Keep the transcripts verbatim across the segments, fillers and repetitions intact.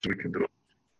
we can do it.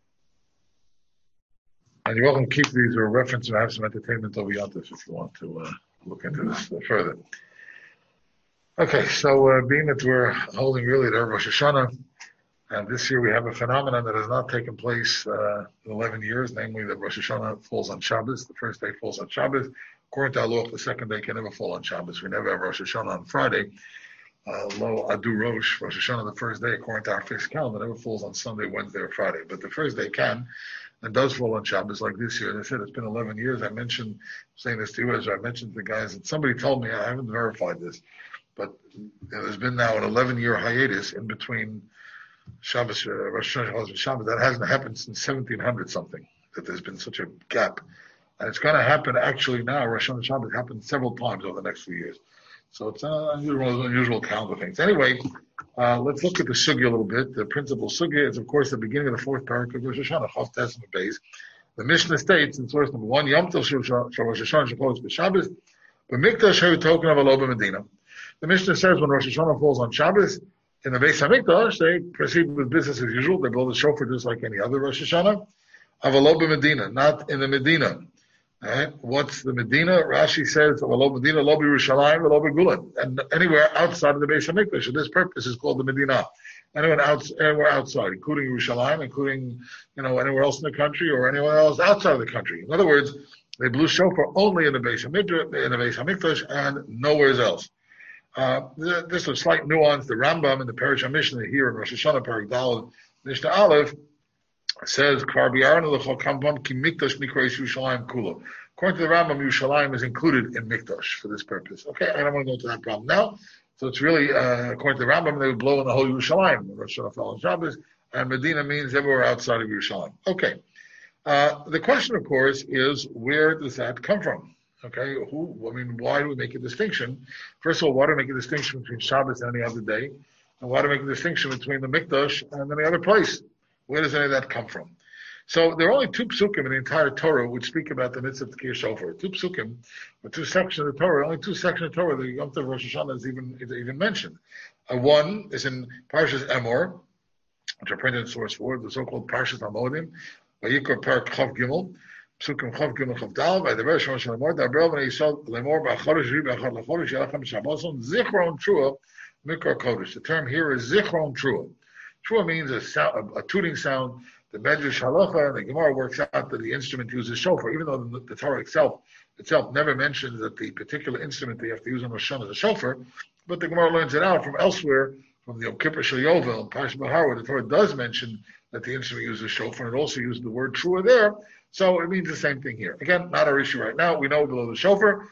And you're welcome to keep these or reference and have some entertainment over Yontif if you want to uh, look into this further. Okay, so uh, being that we're holding really the Rosh Hashanah, and this year we have a phenomenon that has not taken place uh, in eleven years, namely that Rosh Hashanah falls on Shabbos. The first day falls on Shabbos. According to Halacha, the second day can never fall on Shabbos. We never have Rosh Hashanah on Friday. Uh, Lo Adu Rosh, Rosh Hashanah, the first day, according to our fixed calendar, never falls on Sunday, Wednesday, or Friday. But the first day can and does fall on Shabbos, like this year. As I said, it's been eleven years. I mentioned, saying this to you as I mentioned to the guys, and somebody told me, I haven't verified this, but there's been now an eleven-year hiatus in between Shabbos, uh, Rosh Hashanah, and Shabbos. That hasn't happened since seventeen hundred something, that there's been such a gap. And it's going to happen actually now. Rosh Hashanah and Shabbos happened several times over the next few years. So it's an unusual, unusual calendar things. Anyway, uh, let's look at the sugya a little bit. The principal sugya is, of course, the beginning of the fourth parak of Rosh Hashanah, Chav Tes Beis. The Mishnah states in source number one, Yom Tov Shel Rosh Hashanah Shekol B'Shabbos, B'Mikdash Heyu Token of Alo B'Medina. The Mishnah says when Rosh Hashanah falls on Shabbos, in the Beis HaMikdash, they proceed with business as usual. They blow the shofar just like any other Rosh Hashanah. Avalo B'Medina, not in the Medina. Right? What's the Medina? Rashi says, "Lo Medina, lo Yerushalayim, lo Gulan," and anywhere outside of the Beis Hamikdash. For this purpose, is called the Medina. Anywhere, out, anywhere outside, including Yerushalayim, including you know anywhere else in the country, or anywhere else outside of the country. In other words, they blew shofar only in the Beis Hamikdash, in the Beis Hamikdash, and nowhere else. Uh, this is a slight nuance. The Rambam in the Parish Mishnah here in Rosh Hashanah, Parak Daled, Mishnah Aleph, says, According to the Rambam, Yerushalayim is included in Mikdash for this purpose. Okay, I don't want to go into that problem now. So it's really, uh, according to the Rambam, they would blow in the whole Yerushalayim. Rosh Hashanah fell on Shabbos, and Medina means everywhere outside of Yerushalayim. Okay. Uh, the question, of course, is where does that come from? Okay, who, I mean, why do we make a distinction? First of all, why do we make a distinction between Shabbos and any other day? And why do we make a distinction between the Mikdash and any other place? Where does any of that come from? So there are only two psukim in the entire Torah which speak about the mitzvah of Tekiyah Shofar. Two psukim, or two sections of the Torah, only two sections of the Torah, the Yom Tov Rosh Hashanah is even, is even mentioned. Uh, one is in Parshas Emor, which are printed in source four, the so-called Parshas Amodim, Vayikra Parak Chav Gimel, psukim Chav Gimel Chav Dal, by the Rosh Hashanah Lemor, Dabrel B'nei Yisrael Lemor B'achorish Ri B'achad L'chorish Yalachem Shabboson, Zichron Trua, Mikra Kodesh. The term here is Zichron Trua. Trua means a, sound, a, a tooting sound. The Medrash Halacha and the Gemara works out that the instrument uses shofar, even though the, the Torah itself itself never mentions that the particular instrument they have to use on Rosh Hashanah is a shofar, but the Gemara learns it out from elsewhere, from the Yom Kippur Shel Yovel and Parshas Bahar, where the Torah does mention that the instrument uses shofar, and it also uses the word trua there, so it means the same thing here. Again, not our issue right now. We know below the shofar,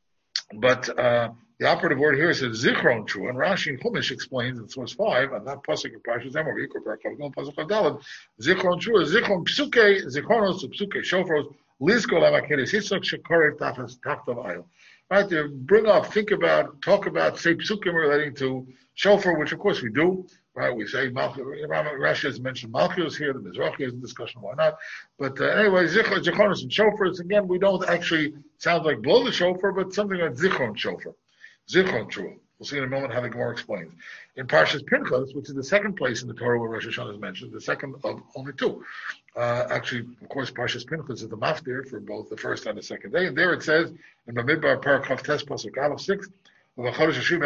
but uh, the operative word here is zichron trua, and Rashi and Chumash explains in source five, and that pasuk of Parshas Emor, Yikra Parak Chav pasuk of Daled, zichron trua, zichron psuke, zichronos psuke shofros, lizko lamakedes hitzok shekorev tafas taftav ayil. Right, to bring up, think about, talk about, say psukim relating to shofar, which of course we do. Right, we say Malchus. Rashi has mentioned Malchus here. The Mizrahi is in discussion. Why not? But uh, anyway, zichronos and shofars. Again, we don't actually sound like blow the shofar, but something like zichron shofar. Zichron Trua. We'll see in a moment how the Gemara explains. In Parshas Pinchas, which is the second place in the Torah where Rosh Hashanah is mentioned, the second of only two. Uh, actually, of course, Parshas Pinchas is the maftir for both the first and the second day. And there it says, in Bamidbar Parak Chav Tes Pasuk Aleph six, so Yom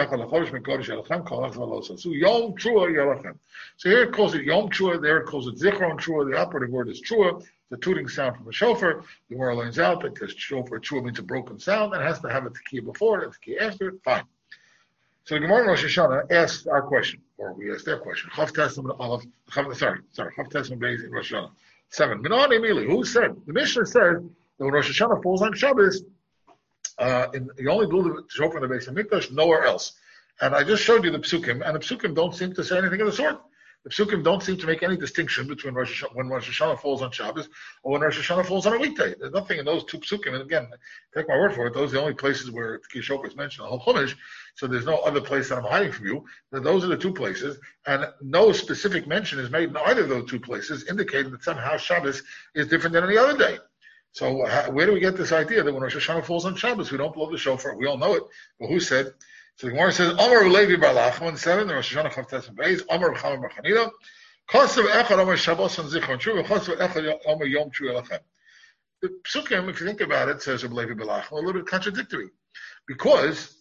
Trua Yalachem. So here it calls it Yom Trua, there it calls it Zichron Trua. The operative word is Trua, the tooting sound from a shofar. The Gemara learns out that because shofar Trua means a broken sound and has to have a tekiyah before it and tekiyah after it. Fine. So the Gemara in Rosh Hashanah asks our question, or we ask their question. Chav Tesam Aleph, sorry, sorry, Chav Tesam Beis in Rosh Hashanah. Seven. Minon Emili, who said? The Mishnah said that when Rosh Hashanah falls on Shabbos, Uh, in, you only blew the shofar in the Beis Hamikdash, nowhere else. And I just showed you the psukim, and the psukim don't seem to say anything of the sort. The psukim don't seem to make any distinction between Rosh Hashanah, when Rosh Hashanah falls on Shabbos or when Rosh Hashanah falls on a weekday. There's nothing in those two psukim. And again, take my word for it, those are the only places where Tekiyah Shofar is mentioned in the whole Chumash, so there's no other place that I'm hiding from you. Those are the two places, and no specific mention is made in either of those two places, indicating that somehow Shabbos is different than any other day. So how, where do we get this idea that when Rosh Hashanah falls on Shabbos, we don't blow the shofar? We all know it, but who said? So the Gemara says, Amar Levi Bar Lachman, seven, the Rosh Hashanah Chav Tes Beis, Amar Chaim Bar Chanina, Kosev echad omer Shabbos and Zichron Tshuva, Kosev echad omer Yom Tshuva Lachem. The psukim, if you think about it, says Rabbi Levi Belach, a little bit contradictory, because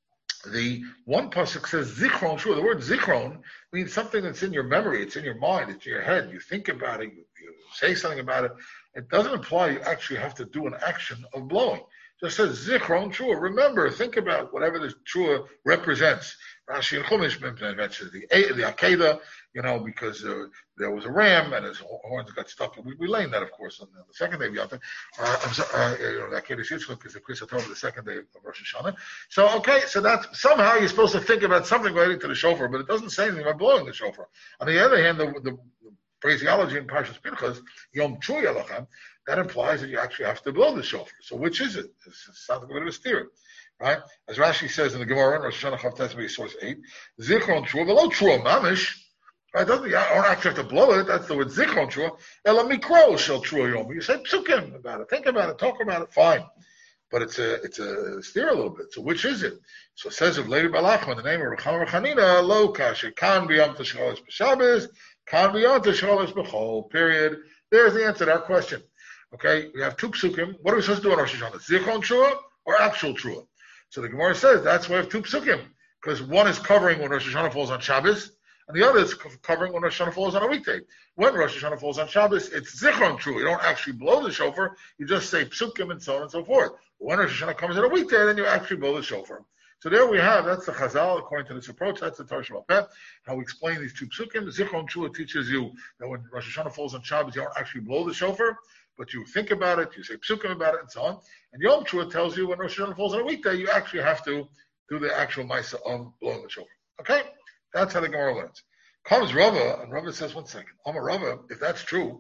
the one pasuk says Zichron Tshuva. The word Zichron means something that's in your memory, it's in your mind, it's in your head. You think about it, you, you say something about it. It doesn't imply you actually have to do an action of blowing. It just says Zichron Tshuva. Remember, think about whatever the Tshuva represents. Rashi and Chumash mentions the the Akedah, you know, because uh, there was a ram and his horns got stuck. We, we learned that, of course, on the second day of Yom Tov. Uh, I'm sorry, uh, you know, the Akedah Yitzchak is the Kriyas Torah, the second day of Rosh Hashanah. So, okay, so that's somehow you're supposed to think about something relating to the shofar, but it doesn't say anything about blowing the shofar. On the other hand, the, the phraseology in Parshas Pinchas, Yom Tshuva Lachem, that implies that you actually have to blow the shofar. So which is it? It sounds like a bit of a steer, right? As Rashi says in the Gemara, in Rosh Hashanah Chav Testimony, source eight, Zichron Tshuva, below Tshuva Mamish, right? Doesn't, you don't actually have to blow it. That's the word Zichron Tshuva. Ela Mikro Shel Tshuva Yom. You say psukim about it, think about it, talk about it, fine. But it's a it's a steer a little bit. So which is it? So it says of Levi Balach, in the name of Recham Rechanina, Lo Kasha, Kan B'Yom Teshcholos B'Shabbos, Kan B'Yom Teshcholos B'Chol, period. There's the answer to our question. Okay, we have two psukim. What are we supposed to do on Rosh Hashanah? Zichron Tshuva or actual Tshuva? So the Gemara says that's why we have two psukim, because one is covering when Rosh Hashanah falls on Shabbos, and the other is covering when Rosh Hashanah falls on a weekday. When Rosh Hashanah falls on Shabbos, it's Zichron Tshuva. You don't actually blow the shofar, you just say psukim and so on and so forth. But when Rosh Hashanah comes on a weekday, then you actually blow the shofar. So there we have, that's the Chazal, according to this approach, that's the Torah Sheba'al Peh, how we explain these two psukim. Zichron Tshuva teaches you that when Rosh Hashanah falls on Shabbos, you don't actually blow the shofar, but you think about it, you say psukim about it, and so on. And Yom Tshuva tells you when Rosh Hashanah falls on a weekday, you actually have to do the actual Maisa of blowing the shofar. Okay? That's how the Gemara learns. Comes Rava, and Rava says, one second, Amar Rava, if that's true,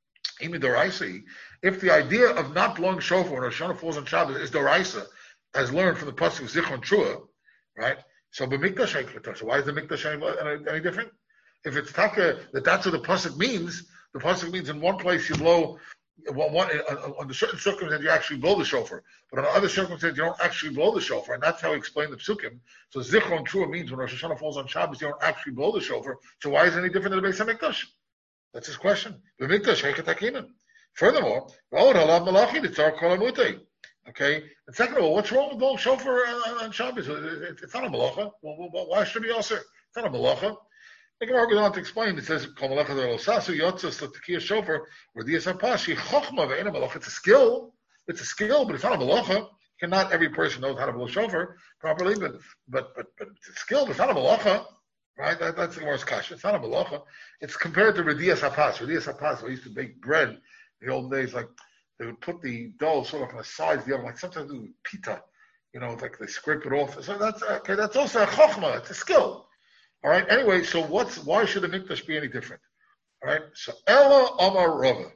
Imi Doraisa, if the idea of not blowing shofar when Rosh Hashanah falls on Shabbos is Doraisa, as learned from the pasuk of Zichron Tshuva, right? So b'mikdash, so why is the mikdash any, any different? If it's taka that that's what the pasuk means, the pasuk means in one place you blow, one, one, under certain circumstances you actually blow the shofar, but on other circumstances you don't actually blow the shofar, and that's how we explain the psukim. So Zichron Tshuva means when Rosh Hashanah falls on Shabbos you don't actually blow the shofar. So why is it any different than the Beis Hamikdash? That's his question. B'mikdash hekatakinan. Furthermore, v'od halav malachi nitzar kol hamutei. Okay, and second of all, what's wrong with blowing shofar on Shabbos? It's not a malacha. Why should it be also? It's not a malacha. The Gemara goes on to explain. It says, "Kol malacha de'losasu yotzas l'tekiya shofar v'diyas hapashi chochma ve'ena malacha." It's a skill. It's a skill, but it's not a malacha. Not every person knows how to blow shofar properly, but but but, but it's a skill. But it's not a malacha, right? That, that's the Gemara's kasha. It's not a malacha. It's compared to Rediyas hapas. Rediyas hapas. We used to bake bread in the old days, like. They would put the dough sort of on the sides of the oven, like sometimes they do pita, you know, like they scrape it off. So that's okay. That's also a chokhmah. It's a skill. All right. Anyway, so what's why should the mikdash be any different? All right. So Ella Amar Rava,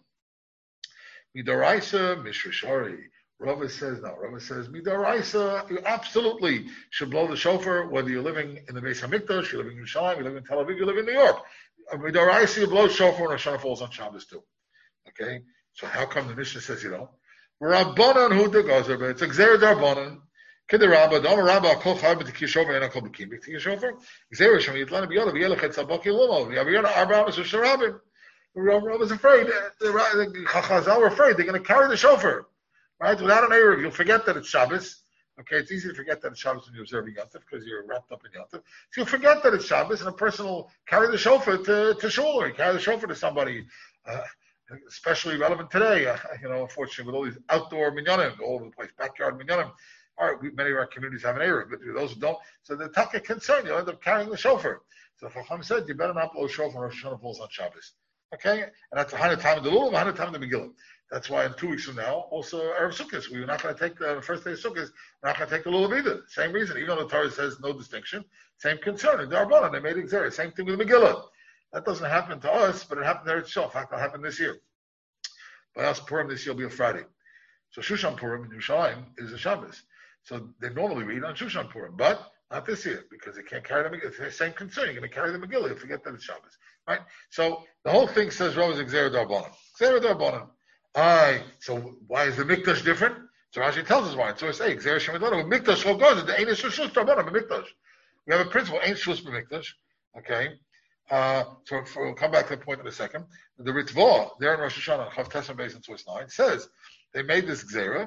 Midaraisa Mishra Rava says no. Rava says Midaraisa. You absolutely should blow the shofar whether you're living in the Beis Hamikdash, you're living in Yerushalayim, you live in Tel Aviv, you live in New York. Midaraisa, you blow shofar when Hashanah falls on Shabbos too. Okay. So how come the Mishnah says you don't? Rabbanan hu de gazer, it's a gzer darbanan. Kid Rabba, Dom Rabba, Kol Chayim b'Tekiyah Shofar, and Kol B'Kim b'Tekiyah Shofar. Gzer Shem Yitlan b'Yodav Yelech et Tzabaki Lumo. Yaviyana Arba Amos Sharabim. Rabba was afraid. The Chazal were afraid they're going to carry the shofar, right? Without an eruv, you'll forget that it's Shabbos. Okay, it's easy to forget that it's Shabbos when you're observing Yom Tov because you're wrapped up in Yom Tov. So you'll forget that it's Shabbos, and a person will carry the shofar to to shul, or carry the shofar to somebody. Uh, Especially relevant today, uh, you know, unfortunately, with all these outdoor minyanim all over the place, backyard minyanim. All right, we, many of our communities have an area, but those who don't, so the taka concern, you'll end up carrying the shofar. So the Chacham said, you better not blow shofar when Rosh Hashanah falls on Shabbos. Okay? And that's a hundred time of the Lulav, a hundred time of the Megillah. That's why in two weeks from now, also Erev Sukkot, we're not going to take the, the first day of Sukkot, we're not going to take the Lulav either. Same reason, even though the Torah says no distinction, same concern. In Darabana, they made it same thing with the Megillah. That doesn't happen to us, but it happened there itself. In fact, it'll happen this year. By us, Purim this year will be a Friday. So Shushan Purim in Yerushalayim is a Shabbos. So they normally read on Shushan Purim, but not this year because they can't carry the Megillah. It's the same concern. You're going to carry the Megillah. You forget that it's Shabbos, right? So the whole thing says Rov is Gzera Darbanan. Gzera Darbanan. Aye. So why is the Mikdash different? So Rashi tells us why. So it's hey, Gzera Shemidlana. Mikdash Chol goes. The Ein Shus Darbanan. Mikdash. We have a principle. Ein Shus Mikdash. Okay. Uh, so for, we'll come back to the point in a second. The Ritva, there in Rosh Hashanah, Chav Tesam Beis in Source nine, says they made this Gzera,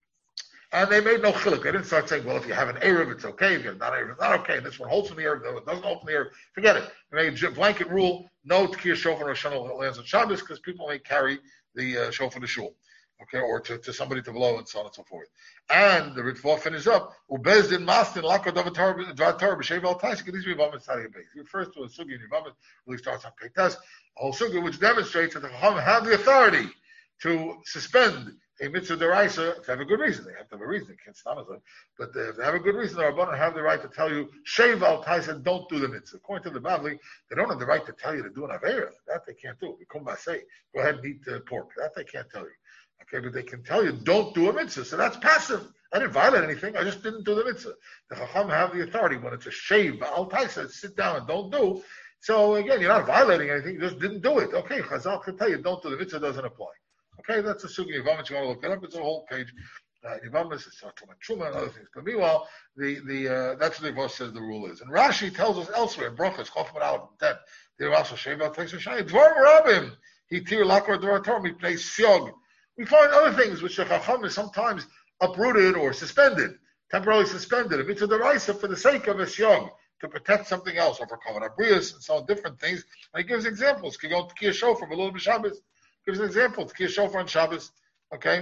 and they made no chiluk. They didn't start saying, well, if you have an Erev, it's okay. If you have not Erev, it's not okay. This one holds from the Erev, it doesn't hold from the Erev. Forget it. They made a blanket rule, no Tkiyah Shofar Rosh Hashanah lands on Shabbos, because people may carry the uh, Shofar to Shul. Okay, or to, to somebody to blow, and so on and so forth. And the Ritva finishes up, Ubezdin Mastin Lako Davatar B'Shev Al Tais, these Yevamot Sadi Base. He refers to a sugi in Yevamot, really starts on Peitas, a whole sugi which demonstrates that the Chacham have the authority to suspend a mitzvah deraisa to have a good reason. They have to have a reason. They can't stop it. But if they have a good reason, the Rabbanan have the right to tell you, Shev Al Tais, and don't do the mitzvah. According to the Bavli, they don't have the right to tell you to do an Avera. That they can't do. Come by say, go ahead and eat uh, pork. That they can't tell you. Okay, but they can tell you, don't do a mitzvah. So that's passive. I didn't violate anything. I just didn't do the mitzvah. The Chacham have the authority when it's a shave, al taisa, sit down and don't do. So again, you're not violating anything. You just didn't do it. Okay, Chazal can tell you, don't do the mitzvah, doesn't apply. Okay, that's a sugi Yevamot. You want to look it up? It's a whole page. Uh, Yevamot, it's Truma and other things. But meanwhile, the the uh, that's what the Yevamot says the rule is. And Rashi tells us elsewhere in Brachos, Chofman Aleph ten, they're also shave al taisa shayim. Dvar Rabim, he tir lakor dvar Torah, he plays siog. We find other things which the Chacham is sometimes uprooted or suspended, temporarily suspended, a mitzvah deraisa for the sake of a siyog, to protect something else, or for kavanah brius and so on, different things. And he gives examples. He goes to Tkiyah Shofar, a little bit Shabbos. Gives an example. Tkiyah Shofar on Shabbos. Okay?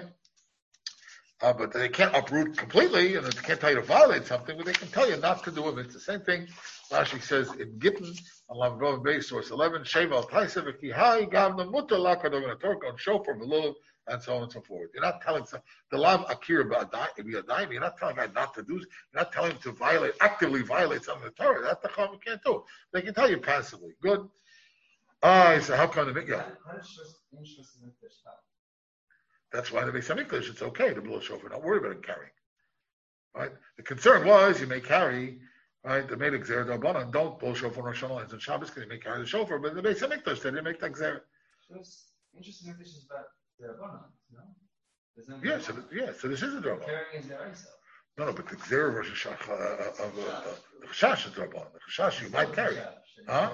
Uh, but they can't uproot completely, and they can't tell you to violate something, but they can tell you not to do it. It's the same thing. Rashi says in Gittin, on Lavdov Base, source eleven, Sheval Taisa, V'kihai, Gav Namuta, Lakadov, and a Torah, on Shofar, V'lulav, and so on and so forth. You're not telling some, the lav akira b'adayim. You're not telling a guy not to do. You're not telling him to violate, actively violate something of the Torah. That's the chacham you can't do. They can tell you passively. Good. Ah, uh, so how come the yeah? That's why the Beis Hamikdash, it's okay to blow shofar. Don't worry about him carrying. Right. The concern was you may carry. Right. They made a gzera d'Rabbanan. Don't blow shofar on Rosh Hashanah and Shabbos because you may carry the shofar. But the Beis Hamikdash they didn't make that gzera. So it's interesting that this is about. No? Yeah, so, yeah, so this is a Draban. No, no, but the Gzera of Rosh Hashanah, uh, of uh, the Chashash is Draban. The Chashash you might carry. Huh?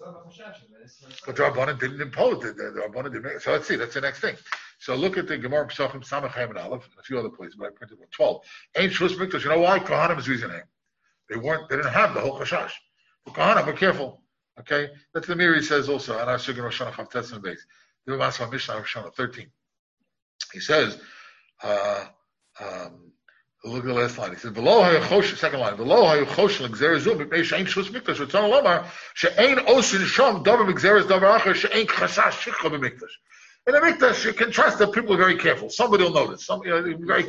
But the Rabbanan didn't impose it. The Rabbanan didn't make it. So let's see, that's the next thing. So look at the Gemara Pesachim, Samach Chaim and Aleph, and a few other places, but I printed one. twelve. Ain't Shus Mikdash. You know why? Kohanim is reasoning. They weren't, they didn't have the whole Chashash. The Kohanim were careful. Okay? That's the Miri says also, and I was Rosh Hashanah Chav Tes and Beis. Mishnah thirteen. He says, uh, um, look at the last line. He says, "Below hayachosh." Second line. Below hayachosh l'gzerezu b'pnei she'ein shus mikdash v'tzon lomar she'ein osin sham davar b'gzeres davar acher she'ein chasash shikha b'mikdash. In the mikdash, you can trust that people are very careful. Somebody will notice. Some, you know, very.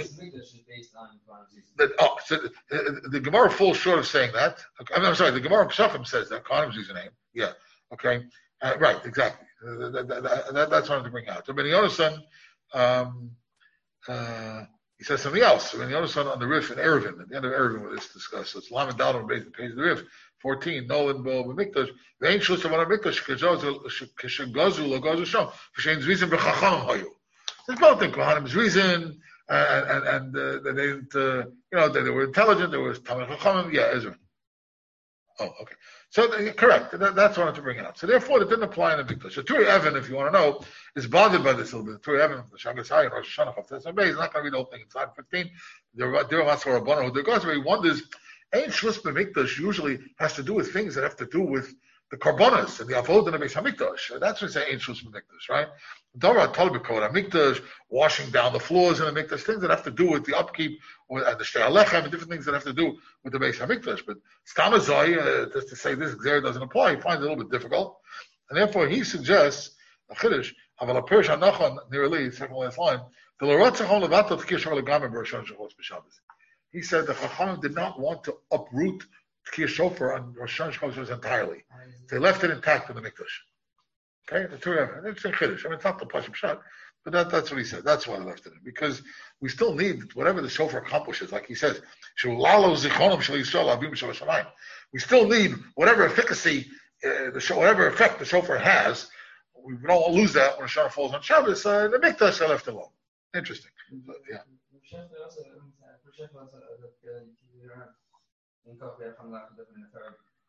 That, oh, so the, the, the Gemara falls short of saying that. I mean, I'm sorry. The Gemara Pesachim says that. Kohanim's username. Yeah. Okay. Uh, right. Exactly. Uh, that, that, that, that's what I wanted to bring out. So Ben Yonason, um, uh, he says something else. Ben Yonason on the Rif in Erevin, at the end of Erevin, where this is discussed. So it's Lamed Dalman based on the page of the Rif. fourteen, Nolan Bo B'Mikdash. Ve'ein Shus Tavan Mikdash Keshegazu Logazu Shom V'Shein Zrizim B'Chacham Hayu. There's both in Kohanim's reason, and and, and uh, they didn't, uh, you know, they, they were intelligent. There was Talmud Chachamim. Yeah, Ezra. Oh, okay. So correct. That, that's what I wanted to bring out. So therefore, it didn't apply in the Mikdash. So Turi Evan, if you want to know, is bothered by this a little bit. Turi Evan, the Shagas Hayin, Rosh Hashanah, Chav Tes Beis, is not going to read the whole thing inside fifteen. There are Matzor Rabbanu who goes where he wonders. Ain't Shus B'Mikdash usually has to do with things that have to do with the Karbonas and the Avod and the Beis Hamikdash. That's what they say Ain't Shus B'Mikdash, right? Dara Talbik Kod Hamikdash, washing down the floors in the Mikdash, things that have to do with the upkeep or, and the Shtei Alechem and different things that have to do with the Beis Hamikdash. But Stamazoi, uh, just to say this Gzer doesn't apply, he finds it a little bit difficult. And therefore he suggests a Chiddush, Aval HaPerish HaNachon, nearly, second last line, the L'Ratzachon Levatot Tkir Shor L'Gamim B'Rosh Hashanah B'Shabbos. He said the Chachamim did not want to uproot Tkir Shofar on Rosh Hashanah entirely. They left it intact in the Mikdash. Okay, the Torah, it's a Chiddush. I mean, it's not the Pashim Shot, but that, that's what he said. That's why they left it in. Because we still need whatever the Shofar accomplishes. Like he says, Shulalo Zichronim Shal Yisrael Avim Shal Shamayim. We still need whatever efficacy, uh, the whatever effect the Shofar has. We don't lose that when a Shofar falls on Shabbos. Uh, the Mikdash are left alone. Interesting. But, yeah.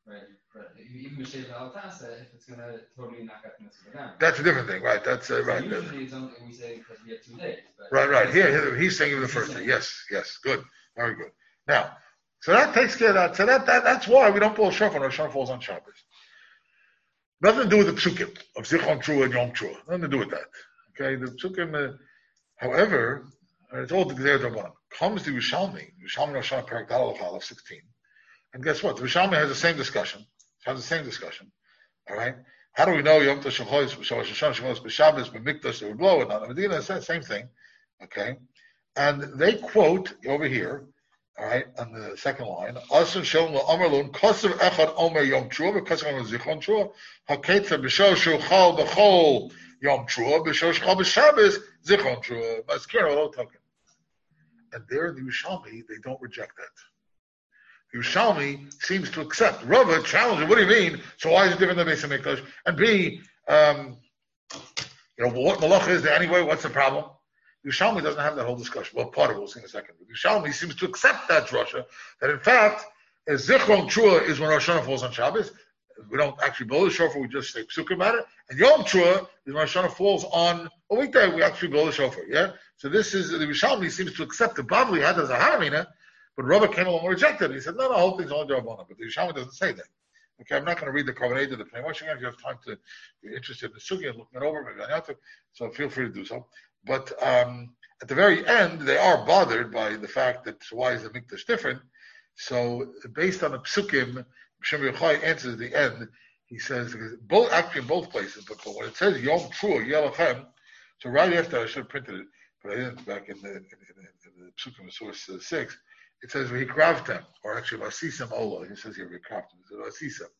Right. But even Mishneh Al-Tasa, if it's going to totally knock out the mitzvah down. That's a different thing, right? That's uh, so right. Usually it's only, we say because we have two days. But right, right. Here, here, he's saying even the first day. Yes, yes. Good. Very good. Now, so that takes care of that. So that, that that's why we don't blow shofar when Rosh Hashanah falls on Shabbos. Nothing to do with the psukim of Zichron Trua and Yom Trua. Nothing to do with that. Okay, the psukim, uh, however, uh, it's all the Gzeirat Rabbanan. Comes the Yerushalmi, Yerushalmi Rosh Hashanah Perek Dal Aleph sixteen, and guess what? The Yerushalmi has the same discussion. Has the same discussion. All right. How do we know Yom Tov Shacharis, Rosh Hashanah Shacharis B'Shabbos B'Mikdash they would blow it on Medina? It's the same thing. Okay, and they quote over here. All right, on the second line, Asun Shalom La'Amarlun Kosev Echad Omer Yom Trua Kosev Omer Zichron Trua Haketza B'Shor Shuchal B'Chol Yom Trua B'Shor Shuchal B'Shabbos Zichron Trua Maskir Olo Token. And there in the Yerushalmi, they don't reject that. The Yerushalmi seems to accept. Rava challenges, what do you mean? So why is it different than Beis HaMikdash? And B, um, you know, what malach is there anyway? What's the problem? Yerushalmi doesn't have that whole discussion. Well, part of it we'll see in a second. But Yerushalmi seems to accept that drasha, that in fact, as Zichron Trua is when Rosh Hashanah falls on Shabbos. We don't actually blow the shofar, we just say psukim about it. And Yom Trua is when Rosh Hashanah falls on a weekday, we actually blow the shofar. Yeah? So this is, the Yerushalmi seems to accept the Bavli had as a haramina, but Rava came along and rejected it. He said, no, no, the whole thing's only D'Rabbanan. But the Yerushalmi doesn't say that. Okay, I'm not going to read the Korban of the Pnei Moshe again. If you have time to be interested in the Sugi and looking it over, maybe I have to, so feel free to do so. But um, at the very end, they are bothered by the fact that so why is the Mikdash different? So based on the Psukim, Shem Yochai answers at the end. He says, both actually in both places, but when it says Yom Trua, Yelachem, so right after, I should have printed it, but I didn't back in the, in, in, in the Psukim source uh, six, it says V'hikravtem, or actually Vasisem Ola, he says here V'hikravtem, it says Vasisem.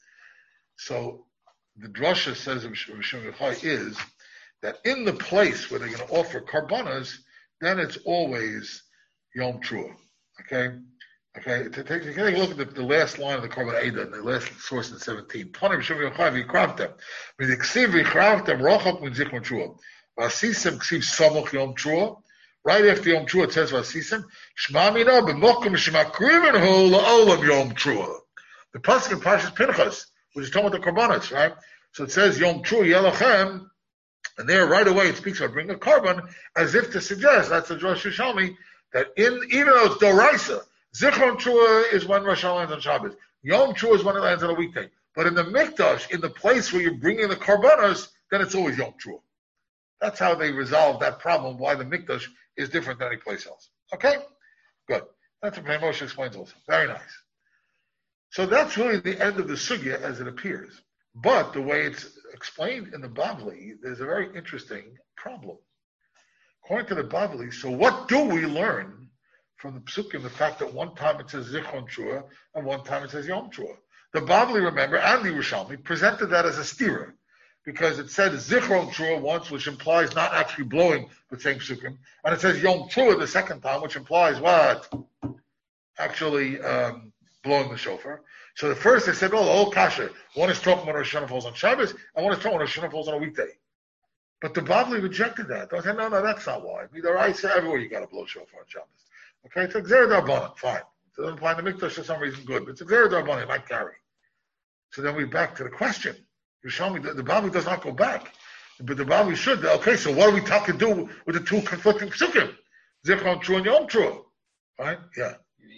So the drasha says of Shem Yochai is that in the place where they're going to offer karbanas, then it's always Yom Trua. Okay? Okay, to take, take a look at the, the last line of the Korban Eidah, the last source in seventeen. Tony Shem Yochai v'ikravtem. V'niksiv v'ikravtem rochak v'zichron trua. V'asisem ksiv samoch Yom Trua. Right after Yom Trua it says V'asisem. Shema mina b'mokum shemakriven hu la'olam Yom Trua. The pasuk in Parshas Pinchas, which is talking about the Korbanos, right? So it says Yom Trua Yelachem, and there right away it speaks about bringing a korban, as if to suggest, that's the Rosh Hashanah, that in, even though it's Doraisa, Zichron Trua is when Rosh Hashanah lands on Shabbos. Yom Trua is when it lands on a weekday. But in the Mikdash, in the place where you're bringing the Karbanos, then it's always Yom Trua. That's how they resolve that problem, why the Mikdash is different than any place else. Okay? Good. That's what Pnei Moshe explains also. Very nice. So that's really the end of the sugya as it appears. But the way it's explained in the Bavli, there's a very interesting problem. According to the Bavli, so what do we learn from the psukim, the fact that one time it says Zichron Trua and one time it says Yom Trua? The Bavli, remember, and the Yerushalmi presented that as a stira, because it said Zichron Trua once, which implies not actually blowing the same psukim, and it says Yom Trua the second time, which implies what? Actually um, blowing the shofar. So the first they said, oh, the whole kasha, one is talking when Rosh Hashanah falls on Shabbos, and one is talking when Rosh Hashanah falls on a weekday. But the Bavli rejected that. They said, no, no, that's not why. Either I say everywhere you got to blow shofar on Shabbos. Okay, it's a Gzeirat D'Rabbanan, fine. It doesn't apply in the Mikdash for some reason, good. But it's a Gzeirat D'Rabbanan, it might carry. So then we're back to the question. You show me that the Bavli does not go back. But the Bavli should. Okay, so what do we talk to do with the two conflicting psukim? Zichron Trua and Yom Trua. Right? Yeah.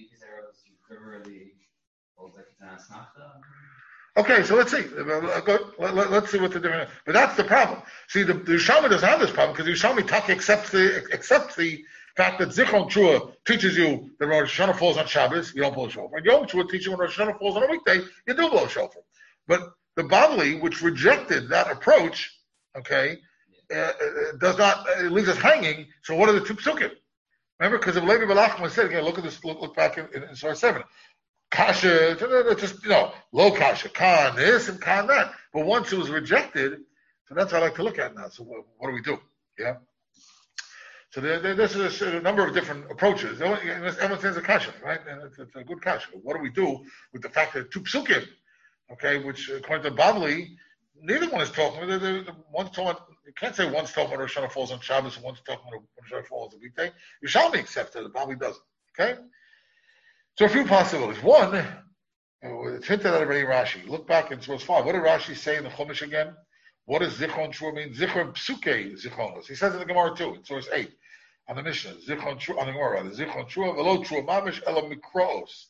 Okay, so let's see. Let's see what the difference is. But that's the problem. See, the, the Yerushalmi doesn't have this problem because the Yerushalmi Taki accepts the, accepts the fact that Zichron Trua teaches you that when Rosh Hashanah falls on Shabbos, you don't blow shofar. And Yom Trua teaches you when Rosh Hashanah falls on a weekday, you do blow shofar. But the Bavli, which rejected that approach, okay, uh, does not, uh, it leaves us hanging. So what are the two psukim? Remember, because if Levi Balachman said, again, look at this, look, look back in, in, in Surah seven. Kasha, just, you know, low kasha, kan this and kan that. But once it was rejected, so that's what I like to look at now. So what, what do we do? Yeah? So there, there, this is a, a number of different approaches. Everyone says a kasha, right? And it's, it's a good kasha. What do we do with the fact that two psukim, okay, which according to Bavli, neither one is talking. The, the, the, one's talking. You can't say one's talking when Rosh Hashanah falls on Shabbos and one's talking when Rosh Hashanah falls on a weekday. Yerushalmi accepts it. The Bavli doesn't. Okay. So a few possibilities. One, It's hinted at already in Rashi. Look back in source five. What did Rashi say in the Chumash again? What does Zichron Trua mean? Zichron Psuke Zichronos. He says in the Gemara too, in source eight, on the Mishnah. Zichron Trua, on the Gemara rather. Zichron Trua, Velo Trua Mamish Elo Mikros.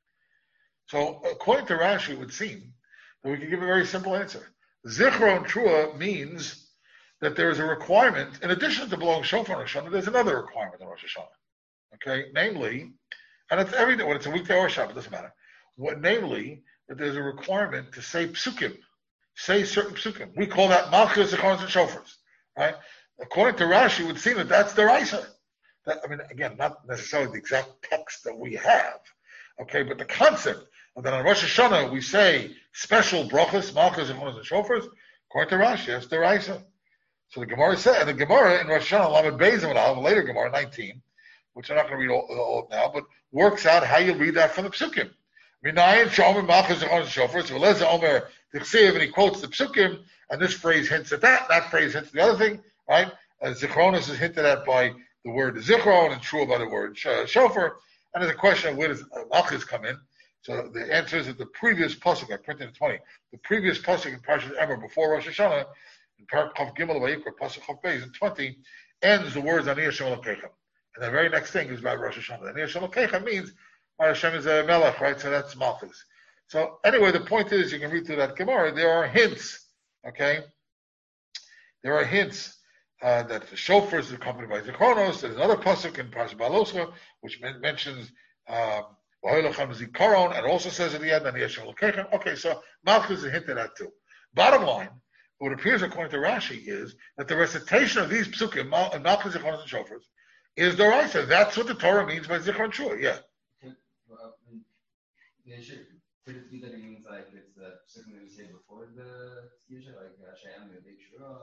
So according to Rashi, it would seem that we can give a very simple answer. Zichron Trua means that there is a requirement, in addition to blowing shofar on Rosh Hashanah, there's another requirement on Rosh Hashanah. Okay? Namely, and it's every day, when it's a weekday or a Shabbat, it doesn't matter. What, namely, that there's a requirement to say psukim, say certain psukim. We call that malchus, zichronos, and shofars, right? According to Rashi, it would seem that that's the Raisa. That, I mean, again, not necessarily the exact text that we have, okay, but the concept of that on Rosh Hashanah we say special brachas, malchus, zichronos, and shofars. According to Rashi, that's the Raisa. So the Gemara said, and the Gemara in Rosh Hashanah, Lamed Beis and Al, later Gemara nineteen, which I'm not going to read all, all of now, but works out how you read that from the psukim. Minayin shomer malchus zichronos shofars. Veleza omer tichsev, and he quotes the psukim, and this phrase hints at that. That phrase hints at the other thing, right? Uh, zichronos is hinted at by the word zichron, and trua by the word shofar. And there's a question of where does uh, malchus come in? So the answer is that the previous pasuk, I printed in twenty, the previous pasuk in Parashat Emor before Rosh Hashanah, in Parak Chav Gimel Vayikra, pasuk Chav Beis in twenty, ends the words Ani Hashem Elokeichem. And the very next thing is about Rosh Hashanah. Ani Hashem Elokeichem means Hashem is a melech, right? So that's malchus. So anyway, the point is, you can read through that Gemara. There are hints, okay? There are hints uh, that the shofar is accompanied by zichronos. There's another pasuk in Parashat Baloscha which men- mentions um, Zikaron, and also says at the end, okay, so malchus is hinted at too. Bottom line, what appears according to Rashi is that the recitation of these psukim, mal- malchus, zichronos, and shofars, is doraisa. That's what the Torah means by zichron shua. Yeah. Well, yeah, sure. Could it be that it means like it's the psukim that we say before the Yisha, like Hashem, the Beit Shura?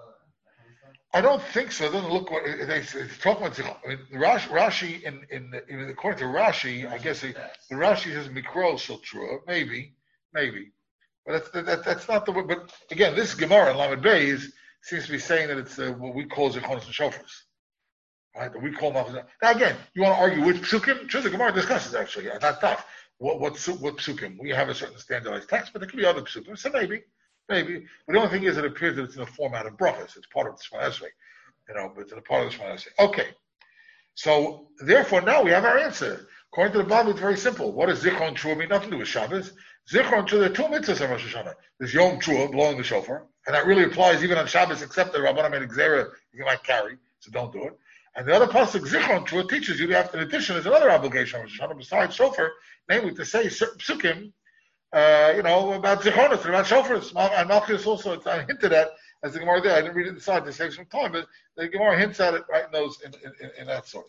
I don't think so. It doesn't look what they, they talk about. I mean, Rashi, Rashi in, in, in according to Rashi, I guess it, the Rashi says mikro shel trua, maybe, maybe, but that's that, that's not the. But again, this Gemara in Lamed Beis seems to be saying that it's uh, what we call zichronos and shofars, right? That we call malchus. Now again, you want to argue which psukim? Sure, the Gemara discusses actually, yeah, not tough. What what what psukim? We have a certain standardized text, but there could be other psukim. So maybe. Maybe, but the only thing is, it appears that it's in the format of brachas. It's part of the Shemona Esrei, you know, but it's in a part of the Shemona Esrei. Okay, so therefore now we have our answer. According to the Bible, it's very simple. What does Zichron Trua mean? Nothing to do with Shabbos. Zichron Trua, there are two mitzvahs on Rosh Hashanah. There's Yom Trua, blowing the shofar, and that really applies even on Shabbos, except that Rabbanan made Gzera, you might carry, so don't do it. And the other pasuk, Zichron Trua, teaches you that in addition, there's another obligation on Rosh Hashanah besides shofar, namely to say certain psukim. Uh, you know, about zichronos and about shofars. And malchus also, it's I hinted at, as the Gemara there, I didn't read it inside to save some time, but the Gemara hints at it right in those, in, in, in that sort.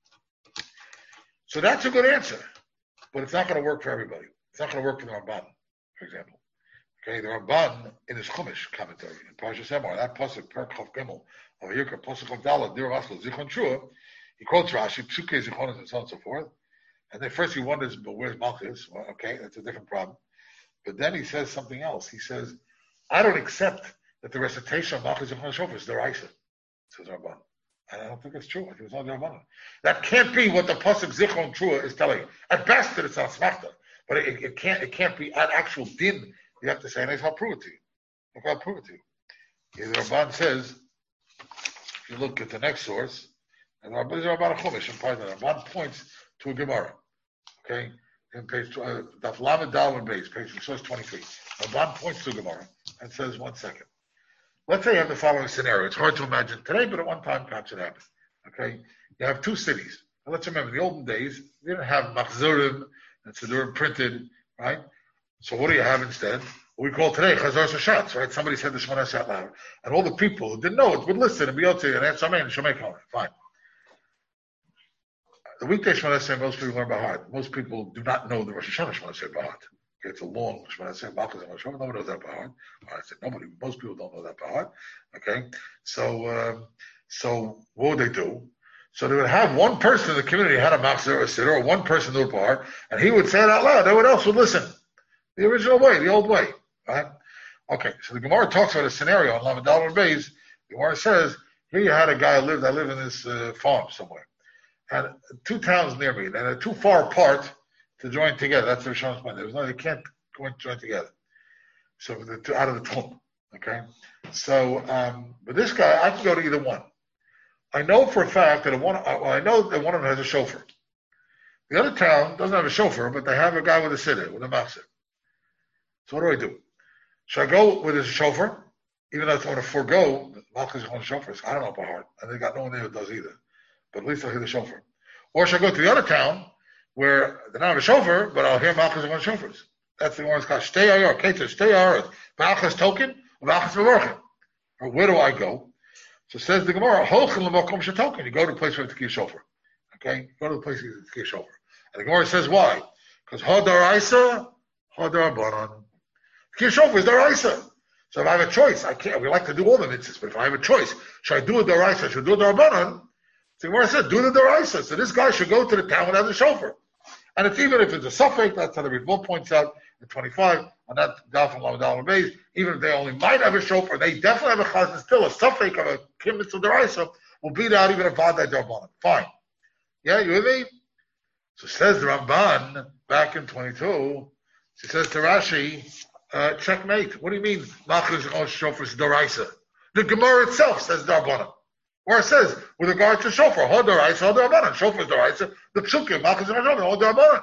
So that's a good answer, but it's not going to work for everybody. It's not going to work for the Ramban, for example. Okay, the Ramban, in his Chumash commentary, in Parashat Emor, that pasuk, Perek Chav Gimel, of Yirka, pasuk of Dalad, Dir Aslo, Zichron Trua, he quotes Rashi, Psuke, Zichronos, and so on and so forth. And then first he wonders, but where's malchus? Well, okay, that's a different problem. But then he says something else. He says, I don't accept that the recitation of Malchus Zichron Shofar is deraisa, says Rabban. And I don't think it's true. I think it's not Rabban. That can't be what the pasuk Zichron Trua is telling you. At best, that it's not smachta, but it, it can't. It can't be at actual din. You have to say, and I'll prove it to you. Look, I'll prove it to you. Here, the Rabban says, if you look at the next source, and Rabban is Rabban Chumash, and part of the Rabban points to a Gemara. Okay. In page uh, Daf Lamed Dalman base, page source twenty-three. Rabban points to Gemara and says, one second. Let's say you have the following scenario. It's hard to imagine today, but at one time perhaps it happened. Okay? You have two cities. Now let's remember, in the olden days, you didn't have machzorim and Siddurim printed, right? So what do you have instead? What we call today Chazar Sashatz, right? Somebody said the Shemona Esrei out loud. And all the people who didn't know it would listen and be able to, and answer Amen, and Shomei Kol. Fine. The weekday Shemona Esrei, most people learn by heart. Most people do not know the Rosh Hashanah Shemona Esrei by heart. Okay, it's a long Shemona Esrei, Malchus and Rosh Hashanah. Nobody knows that by heart. I said nobody. Most people don't know that by heart. Okay, so um, so what would they do? So they would have one person in the community had a Machzor or a Siddur, or one person knew it by heart, and he would say it out loud. Everyone else would listen. The original way, the old way, right? Okay, so the Gemara talks about a scenario on Lamed Dalman Beis. The Gemara says, here you had a guy who lived. I live in this uh, farm somewhere. And two towns near me, and they're too far apart to join together. That's the Rishon's point. There was no, you can't went joined together. So the two, out of the tomb. Okay. So, um, but this guy, I can go to either one. I know for a fact that one, well, I know that one of them has a chauffeur. The other town doesn't have a chauffeur, but they have a guy with a sitter, with a machzor. So what do I do? Should I go with his chauffeur, even though I want to forego machzor on chauffeurs? I don't know by heart, and they got no one there who does either. But at least I'll hear the chauffeur. Or should I go to the other town where they don't have a chauffeur, but I'll hear machzor on chauffeurs? That's the one that's called Shtei Ayor, Keter, Shtei Ayor, Ba'achas Token, Ba'achas Mevorchim. Or where do I go? So says the Gemara, Holchem L'Makom Shetoken. You go to the place where you have to keep chauffeur. Okay? You go to the place where you have to keep chauffeur. And the Gemara says why? Because Hodar Isa, Hodar Banan. Keep chauffeur is Daraisa. So if I have a choice, I can't. We like to do all the mitzvahs, but if I have a choice, should I do a Daraisa? Should I do a Darabanan? So the Gemara said, do the Daraisa. So this guy should go to the town and have a chauffeur. And it's even if it's a suffix, that's how the Ritva points out in twenty-five, on that Daf and Lamadal Beis, even if they only might have a chauffeur, they definitely have a chazan, still a suffix of a kibbutz of deraisa will beat out even a vadai darbanan. Fine. Yeah, you with me? So says the Ramban back in twenty-two, she says to Rashi, uh, checkmate. What do you mean, machzor on chauffeur is deraisa? The Gemara itself says darbanan. Or it says, with regard to chauffeur, ho deraisa, ho darbanan. Chauffeur is deraisa, the psukim, machzor on chauffeur, ho darbanan.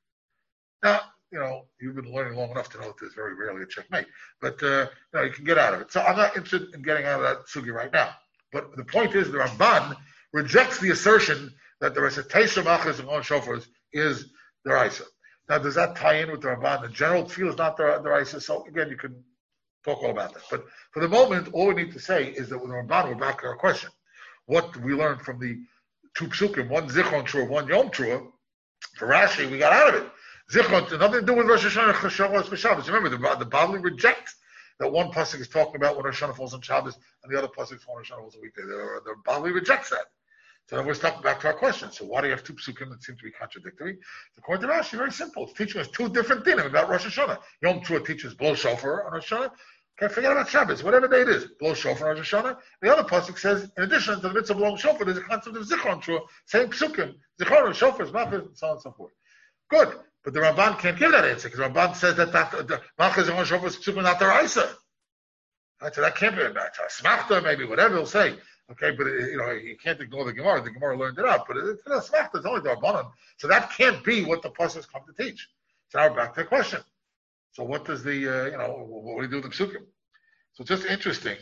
Now, you know, you've been learning long enough to know that there's very rarely a checkmate. But, uh, you know, you can get out of it. So I'm not interested in getting out of that sugi right now. But the point is, the Ramban rejects the assertion that the recitation of machzor on chauffeurs is the Raisa. Now, does that tie in with the Ramban? The general feel is not the, the Raisa. So, again, you can talk all about that. But for the moment, all we need to say is that with the Ramban, we're back to our question. What did we learn from the two psukim, one Zichron Trua, one Yom Trua? For Rashi, we got out of it. Zichron, nothing to do with Rosh Hashanah, Shavuos, Shabbos. Remember, the, the Bavli rejects that one pasuk is talking about when Rosh Hashanah falls on Shabbos, and the other pasuk is when Rosh Hashanah falls on weekday. The, the Bavli rejects that. So then we're stuck back to our question. So why do you have two psukim that seem to be contradictory? According to Rashi, very simple. It's teaching us two different things about Rosh Hashanah. Yom Trua teaches blow shofar on Rosh Hashanah. Okay, forget about Shabbos, whatever day it is. Blow shofar on Rosh Hashanah. The other pasuk says, in addition to the mitzvah of blowing shofar, there's a concept of zichron Trua, same psukim, zichron, shofar, machzor, and so on and so forth. Good. But the Ramban can't give that answer because the Ramban says that the machzor on shofar is psukim not the Raisa. Right, so that can't be a match. Smachta, maybe, whatever he'll say. Okay, but it, you know, you can't ignore the Gemara. The Gemara learned it out, but it's a smachta. It's only the Rabbanan. So that can't be what the pasuk come to teach. So now we're back to the question. So what does the, uh, you know, what do you do with the psukim? So it's just interesting.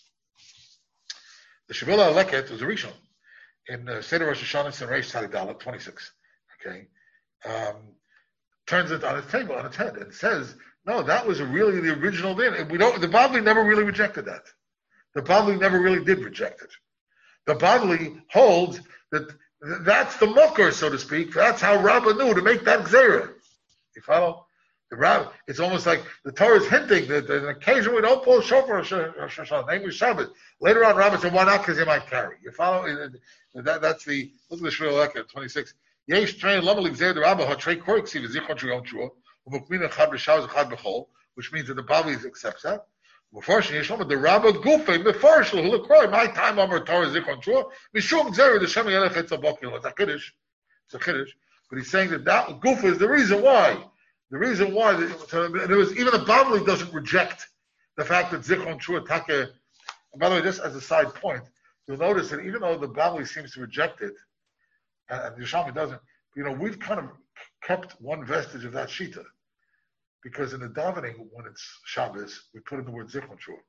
The Shavila Leket was a Rishon in uh, Seder Rosh Hashanah and Reish Tzaddik twenty-six. Okay, um, turns it on its table, on its head, and says, no, that was really the original din. We don't. The Bavli never really rejected that. The Bavli never really did reject it. The Bavli holds that that's the mokar, so to speak. That's how Rabbah knew to make that gzeira. You follow? The Rabbah, it's almost like the Torah is hinting that there's an occasion we don't pull shofar Rosh Hashanah, namely Shabbat. Later on, Rabbah said, why not? Because he might carry. You follow? That, that's the, look at the Shmuel Eket, twenty-six. Yesh train lama l'gzeir the Rabbah hatrei koriksi v'zichon sh'yom shua u'mukmin echad b'shavos echad b'chol, which means that the Bavli accepts that. Unfortunately, Yeshua, the Rabbah Gufay, Mefarsh, L'Hulakroy, my time over Torah Zichron Shua, Mishum Zeri, the Shem Yelech Etzabokil, it's a Kiddush, it's a Kiddush, but he's saying that that Gufa is the reason why. The reason why, so there was, even the Bavli doesn't reject the fact that Zichron Shua Take, and by the way, just as a side point, you'll notice that even though the Bavli seems to reject it, and, and Yerushalmi doesn't, you know, we've kind of kept one vestige of that Shita. Because in the davening, when it's Shabbos, we put in the word Zichron Shua.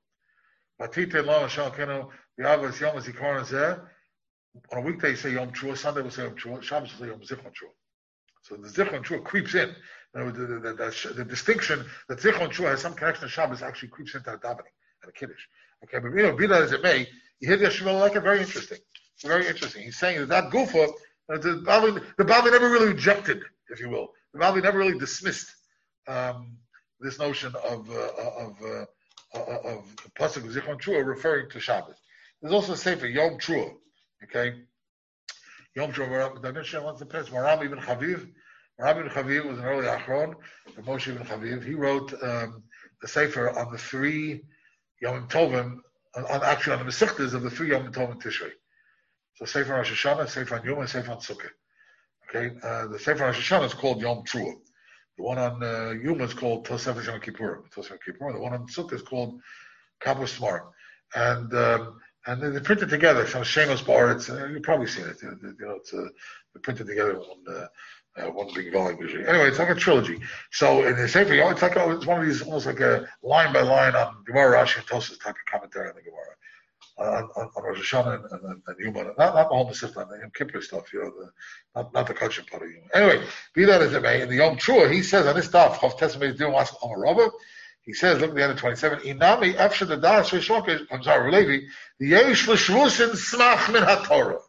On a weekday, you say Yom Shua. Sunday, we'll say Yom Shua. Shabbos, we'll say Yom Zichron Shua. So the Zichron Shua creeps in. The, the, the, the, the, the distinction that Zichron Shua has some connection to Shabbos actually creeps into the davening and the Kiddush. Okay, but you know, be that as it may, you hear the Yeshua like it, very interesting. It's very interesting. He's saying that that Gufa, uh, the Bavli, the Bavli never really rejected, if you will. The Bavli never really dismissed Um, this notion of uh, of uh, of pasuk of Zichron Trua referring to Shabbos. There's also a sefer Yom Trua. Okay, Yom Trua. The Mishnah wants to pass. Maram ibn Chaviv. Maram ibn Chaviv was an early Achron. Moshe ibn Chaviv. He wrote um, the sefer on the three Yom Tovim, on, on actually on the Mesichtas of the three Yom Tovim Tishrei. So sefer on Rosh Hashanah, sefer on Yom, and sefer on Sukkot. Okay, uh, the sefer on Rosh Hashanah is called Yom Trua. The one on uh, Yuma is called Tosefet Yom Kippur. Tosefet Kippur. The one on Sukkah is called Kabbalah Smart. And um, and then they're printed together. Some Shemos Baritz. Uh, you've probably seen it. You know, it's uh, they're printed together in one, uh, uh, one big volume usually. Anyway, it's like a trilogy. So in the Sefer, it's like a, it's one of these almost like a line by line on Gemara, Rashi, and Tosas type of commentary on the Gemara. On, on, on Rosh Hashanah and, and, and Yuma, not, not the whole Masifta, the Yom Kippur stuff, you know, the, not, not the culture part of Yuma. Anyway, be that as it may, in the Yom Trua, he says on this stuff, Chav Testimony doing what's on a rubber, he says, look at the end of twenty-seven, Inami Efsha the Das Rishlokish, I'm sorry, Levi, the Yesh L'Shvusin Smach Min HaTorah.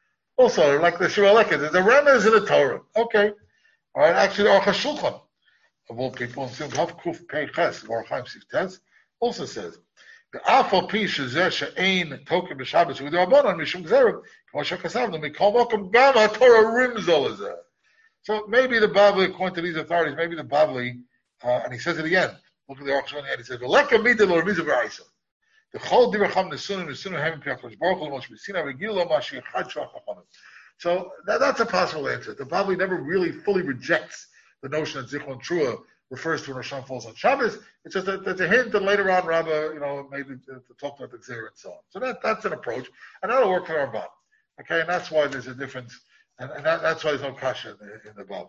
Also, like the Shua Lekah, there's a remez in the Torah. Okay. All right, actually, the Aruch HaShulchan, of all people, in Sim Chav Kuf Pei Ches, the Aruch Chaim Sif Tes, also says, the Afal Pish is there she'ain token b'Shabbos with the Rabbanon mishum gzerim k'mo shekasavnu mikol mokum gam haTorah rimzol is there. So maybe the Bavli, according to these authorities, maybe the Bavli, uh, and he says it again. Look at the Aruch Shulchan. He says, "V'leka midel or mizu v'raisa." The chol divracham nesunim nesunim heim piachos baruch hu l'mosh b'sina v'gilo mashi chad shach hachanim. So that, that's a possible answer. The Bavli never really fully rejects the notion that Zichron Trua refers to when Rosh Hashanah falls on Shabbos. It's just that there's a hint that later on Rabbah, you know, maybe to, to talk about the Gzera and so on. So that, that's an approach, and that'll work for our Bab. Okay, and that's why there's a difference, and, and that, that's why there's no kasha in the, in the Bab.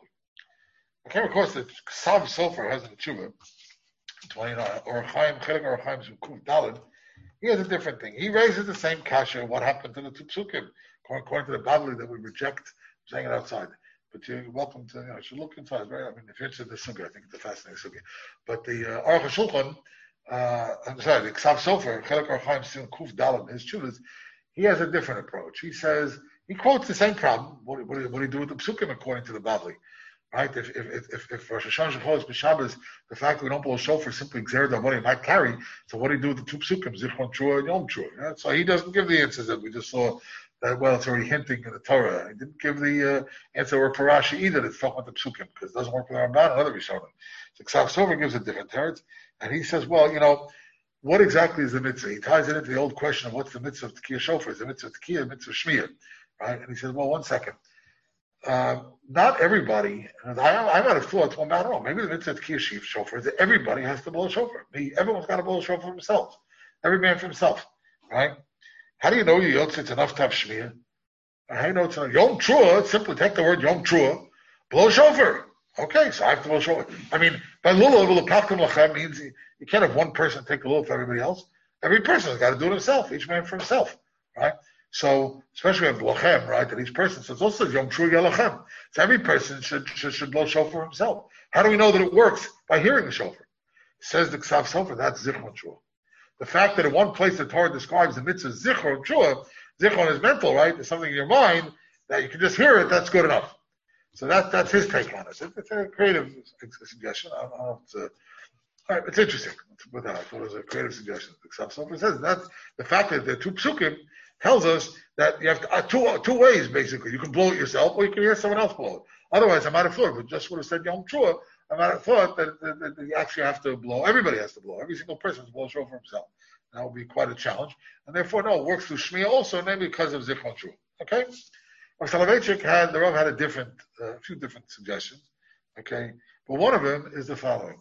Okay, of course, the Ksav Sofer has in the Tshuva, twenty-nine, or Chaim, Chelik or Chaim Zukuf Dalad, he has a different thing. He raises the same kasha, what happened to the two Psukim, according to the Bavli that we reject, saying it outside. But you're welcome to, you know, you should look inside, right? I mean, if you're interested in this sugya, I think it's a fascinating sugya. But the uh, Aruch HaShulchan, uh, I'm sorry, the Ksav Sofer, Chelik Or Chaim Sin Kuf Dalam, his chuvas, he has a different approach. He says, he quotes the same problem. What, what, what do you do with the psukim according to the Bavli? Right? If if if, if Rosh Hashanah falls b'Shabbos, the fact that we don't blow shofar simply exert our money might carry. So what do you do with the two psukim, Zichron Trua and Yom Trua? Right? So he doesn't give the answers that we just saw. That, well, it's already hinting in the Torah. He didn't give the uh, answer or Parashi either that's talking about the psukim, because it doesn't work with our Ramban and other Rishonim. So Ksav Sofer gives a different teretz, and he says, well, you know, what exactly is the mitzvah? He ties it into the old question of what's the mitzvah of Tekiyah Shofar? Is the mitzvah of Tekiyah, the mitzvah of Shmiyah? Right? And he says, well, one second. Uh, not everybody, and I, I might have thought, well, I don't know, maybe the mitzvah of Tekiyah Shofar is that everybody has to blow shofar. Everyone's got to blow shofar for himself. Every man for himself. Right? How do you know your yotz it's enough to have shmiyah? How do you know it's enough? Yom Trua, simply take the word Yom Trua, blow shofar. Okay, so I have to blow shofar. I mean, by lulav, l'kafkim lachem means you, you can't have one person take the lulav for everybody else. Every person's got to do it himself, each man for himself, right? So, especially with lachem, right, that each person, so it's also Yom Trua Yalachem. So every person should, should, should blow shofar himself. How do we know that it works? By hearing the shofar. Says the Ksav Sofer, that's Zichron Trua. The fact that in one place the Torah describes the mitzvah zichron trua, zichron is mental, right? There's something in your mind that you can just hear it. That's good enough. So that that's his take on it. It's a creative suggestion. I don't know if it's a, all right, it's interesting. But I thought it was a creative suggestion. So it says that the fact that the two psukim tells us that you have to, uh, two uh, two ways basically. You can blow it yourself, or you can hear someone else blow it. Otherwise, I might have thought, but just would have said Yom Trua. I might have thought that, that, that you actually have to blow. Everybody has to blow. Every single person has to blow shofar for himself. That would be quite a challenge. And therefore, no, it works through Shmiya also, maybe because of Zichron Trua. Okay? Rav Soloveitchik had, the Rav had a different, uh, a few different suggestions. Okay? But one of them is the following.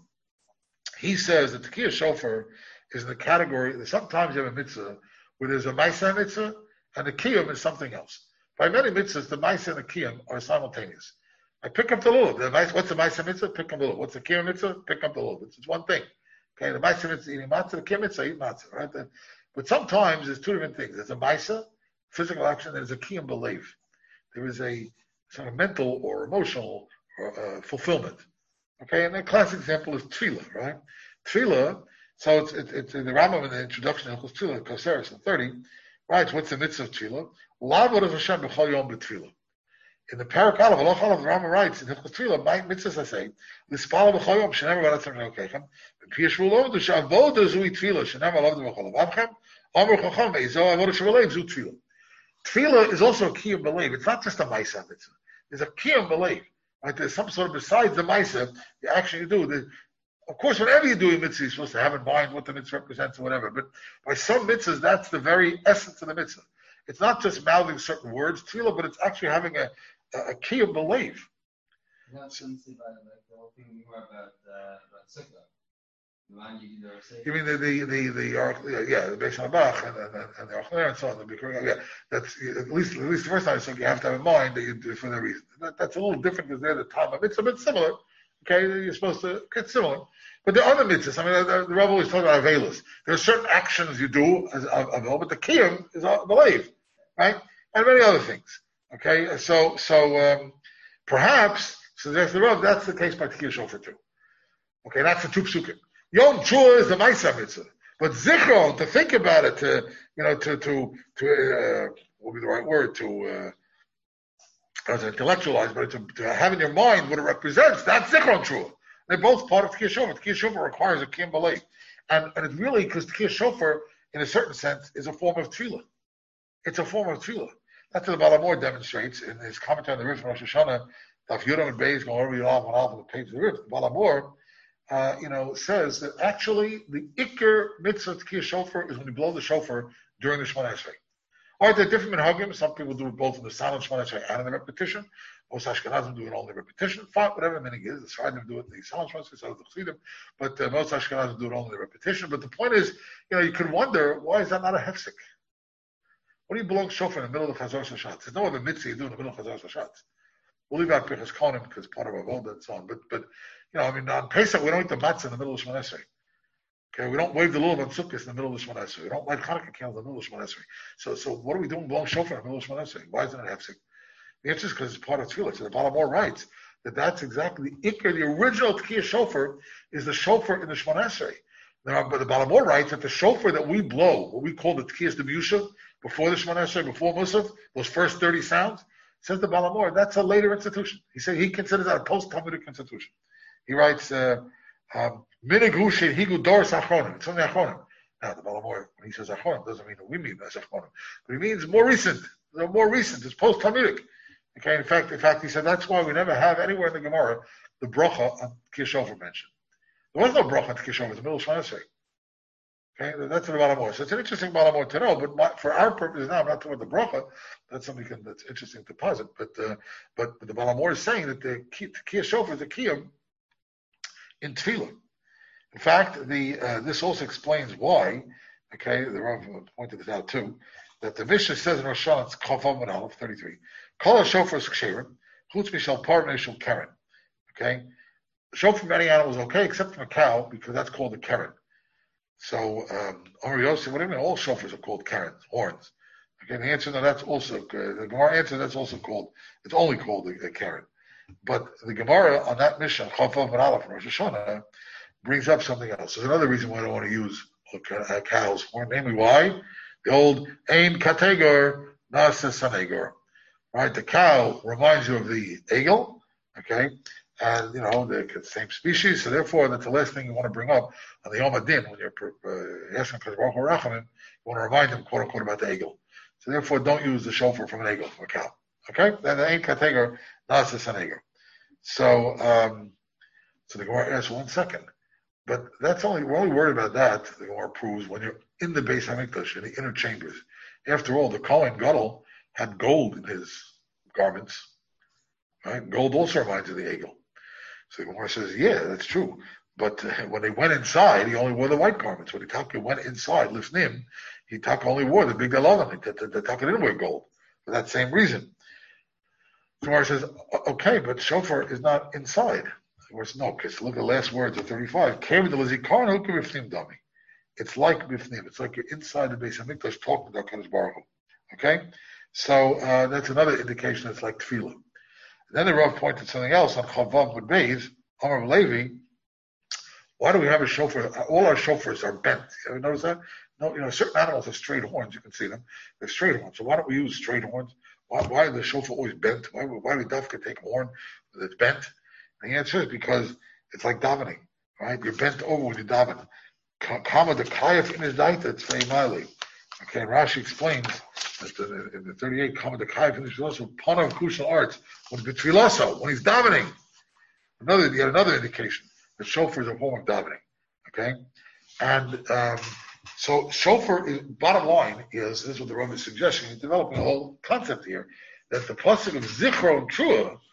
He says that Tekiyah Shofar is in the category that sometimes you have a mitzvah where there's a Maisa mitzvah and the Kiyum is something else. By many mitzvahs, the Maisa and the Kiyum are simultaneous. I pick up the lulav. The mice, what's the ma'aseh mitzvah? Pick up the lulav. What's the kiyum mitzvah? Pick up the lulav. It's, it's one thing. Okay, the ma'aseh mitzvah eating matzah, the kiyum mitzvah eat matzah, right? The, but sometimes there's two different things. There's a ma'aseh, physical action, and there's a kiyum belief. There is a sort of mental or emotional or, uh, fulfillment. Okay, and the classic example is tefillah, right? Tefillah, so it's, it, it's in the Rambam in the introduction of tefillah, Koseres in thirty, right? What's the mitzvah of tefillah? Lavod of Hashem b'chol yom b'tefillah. In the Parak Aleph, Allah Aleph, the Rambam writes in Hilchos Tefillah, my mitzvahs I say, l'spala b'chol yom shenever v'alatzem ne'okechem, v'piyesh v'lo du she'avoda zui tefillah shenever alavdu b'chol avavchem, omer chacham ve'zo avoda she'valev zu tefillah. Tefillah is also a kiyum belief. It's not just a ma'isa mitzvah. There's a kiyum belief. Right? There's some sort of, besides the ma'isa, the action you do. The, of course, whenever you do a mitzvah, you're supposed to have in mind what the mitzvah represents or whatever. But by some mitzvahs, that's the very essence of the mitzvah. It's not just mouthing certain words, tefillah, but it's actually having a a key of belief. That's something about like the whole thing more about uh, about sukkah. The one you do the You mean the the the the Ark- yeah, yeah the Beis Hamabach and and, and, and the Archler and so on the Bikurim, yeah, that's at least at least the first time so you have to have in mind that you do it for that reason. That, that's a little different because they're the time of it's a bit similar. Okay, you're supposed to get similar, but there are other mitzvahs. I mean, the, the Rebbe always talks about avelos. There are certain actions you do as avel, but the kiyum is believe, right, and many other things. Okay, so so um, perhaps so there's the Rebbe. That's the case by Tekiyah Shofar too. Okay, that's the two psukim. Yom Chua is the Maisa mitzvah, but Zichron, to think about it, to you know, to to to uh, what would be the right word, to uh, as intellectualize, but to, to have in your mind what it represents. That's Zichron Chua. They're both part of Tekiyah Shofar. Tekiyah Shofar requires a kiyum b'leiv, and and it's really because Tekiyah Shofar, in a certain sense, is a form of tefillah. It's a form of tefillah. That's what the Balamor demonstrates in his commentary on the Rif Rosh Hashanah. Daf Yudam and Beis, going over Yom and Alf on the page of the Rif. The Balamor. Uh, you know, says that actually the Iker mitzvah Tekiyah Shofar is when you blow the shofar during the Shemona Esrei. Are there different minhagim? Some people do it both in the silent Shemona Esrei and in the repetition. Most Ashkenazim do it only repetition. Fine, whatever the minhag is. The Sfaradim do it in the silent Shemona Esrei, so the Chassidim. But uh, most Ashkenazim do it only in the repetition. But the point is, you know, you could wonder, why is that not a hefsek? What do you blow shofar in the middle of Chazar Shashat? There's no other mitzvah you do in the middle of Chazar Shashat. We'll leave out Pirchas Konim because part of our voda and so on. But, but you know, I mean, on Pesach, we don't eat the matzah in the middle of Shemona Esrei. Okay, we don't wave the lulav on Sukkot in the middle of Shemona Esrei. We don't light Hanukkah candles in the middle of Shemona Esrei. So, so what are we doing blowing shofar in the middle of Shemona Esrei? Why isn't it hefsek? The answer is because it's part of tefillah. So the Balamor writes that that's exactly the ikar. The original Tekiyah Shofar is the shofar in the Shemona Esrei. Now, but the Balamor writes that the shofar that we blow, what we call the Tekiyas Demusha, before the Shemona Esrei, before Musaf, those first thirty sounds, says the Balamor, that's a later institution. He said he considers that a post-Talmudic institution. He writes, uh, um, Minigu Higu Doris Achronim. It's only Achronim. Now, the Balamor, when he says Achronim, doesn't mean that we mean as Achronim. But he means more recent. They're more recent. It's post-Talmudic. Okay, in fact, in fact, he said that's why we never have anywhere in the Gemara the bracha on Tekiyah Shofar mentioned. There was no bracha on Tekiyah Shofar in the middle of Shemona Esrei. Okay, that's the Balamor. So it's an interesting Balamor to know, but my, for our purposes now, I'm not talking about the bracha. That's something can, that's interesting to posit. But uh, but the Balamor is saying that the Tekiyah Shofar is a kiyum in tefillah. In fact, the uh, this also explains why. Okay, the Rav pointed this out too. That the Mishnah says in Rosh Hashanah, it's Chavav and Aleph thirty-three. Kol shofar is ksherim, chutz mishal parv mishal keren. Okay, shofar from any animal is okay except from a cow because that's called a keren. So, um, Amar Yosef, what do you mean? All shofars are called karens, horns. Okay, the answer, no, that's also, uh, the Gemara answer, that's also called, it's only called a, a karen. But the Gemara on that mission, Chavav and Aleph from Rosh Hashanah, brings up something else. There's another reason why I don't want to use a cow's horn, namely why? The old Ein Kategor Nasa Sanegor. Right? The cow reminds you of the eagle, okay? And, you know, they're the same species, so therefore that's the last thing you want to bring up on the Yom Adin when you're uh, asking for Baruch Rachamim, you want to remind them, quote unquote, about the eagle. So therefore, don't use the shofar from an eagle, from a cow. Okay? Then the Ein Kategor Nasa Sanegor. So, um, so the Gemara asks, one second. But that's only, we're only worried about that, the Gemara proves, when you're in the Beis HaMikdash, in the inner chambers. After all, the Kohen Gadol had gold in his garments. Right? Gold also reminds you of the eagle. So the Gemara says, yeah, that's true. But uh, when they went inside, he only wore the white garments. When the Taka went inside, Lifnim, he Taka only wore the big Dalalam. The, the, the Taka didn't wear gold for that same reason. The Gemara says, okay, but shofar is not inside. The Gemara says, no, because look at the last words of thirty-five. It's like Bifnim. It's like you're inside the Beis HaMikdash talking to HaKadosh Baruch Hu. Okay? So uh, that's another indication it's like tefillah. Then the Rav pointed something else on Chavav with Beis, Amar Levi. Why do we have a shofar? All our shofars are bent. You ever notice that? No, you know, certain animals have straight horns. You can see them. They're straight horns. So why don't we use straight horns? Why, why is the shofar always bent? Why, why do we dafka take a horn that's bent? And the answer is because it's like davening, right? You're bent over when you daven. Kama the kayaf in his daita, it's mali. Okay, and Rashi explains that the, in the thirty-eight, Kama the kayaf in his also pun of crucial arts when betwilaso, when he's davening. Another, yet another indication that shofar is a form of davening. Okay, and um, so shofar is, bottom line is, this is what the Rebbe is suggesting, he's developing a whole concept here, that the pasuk of Zichron Trua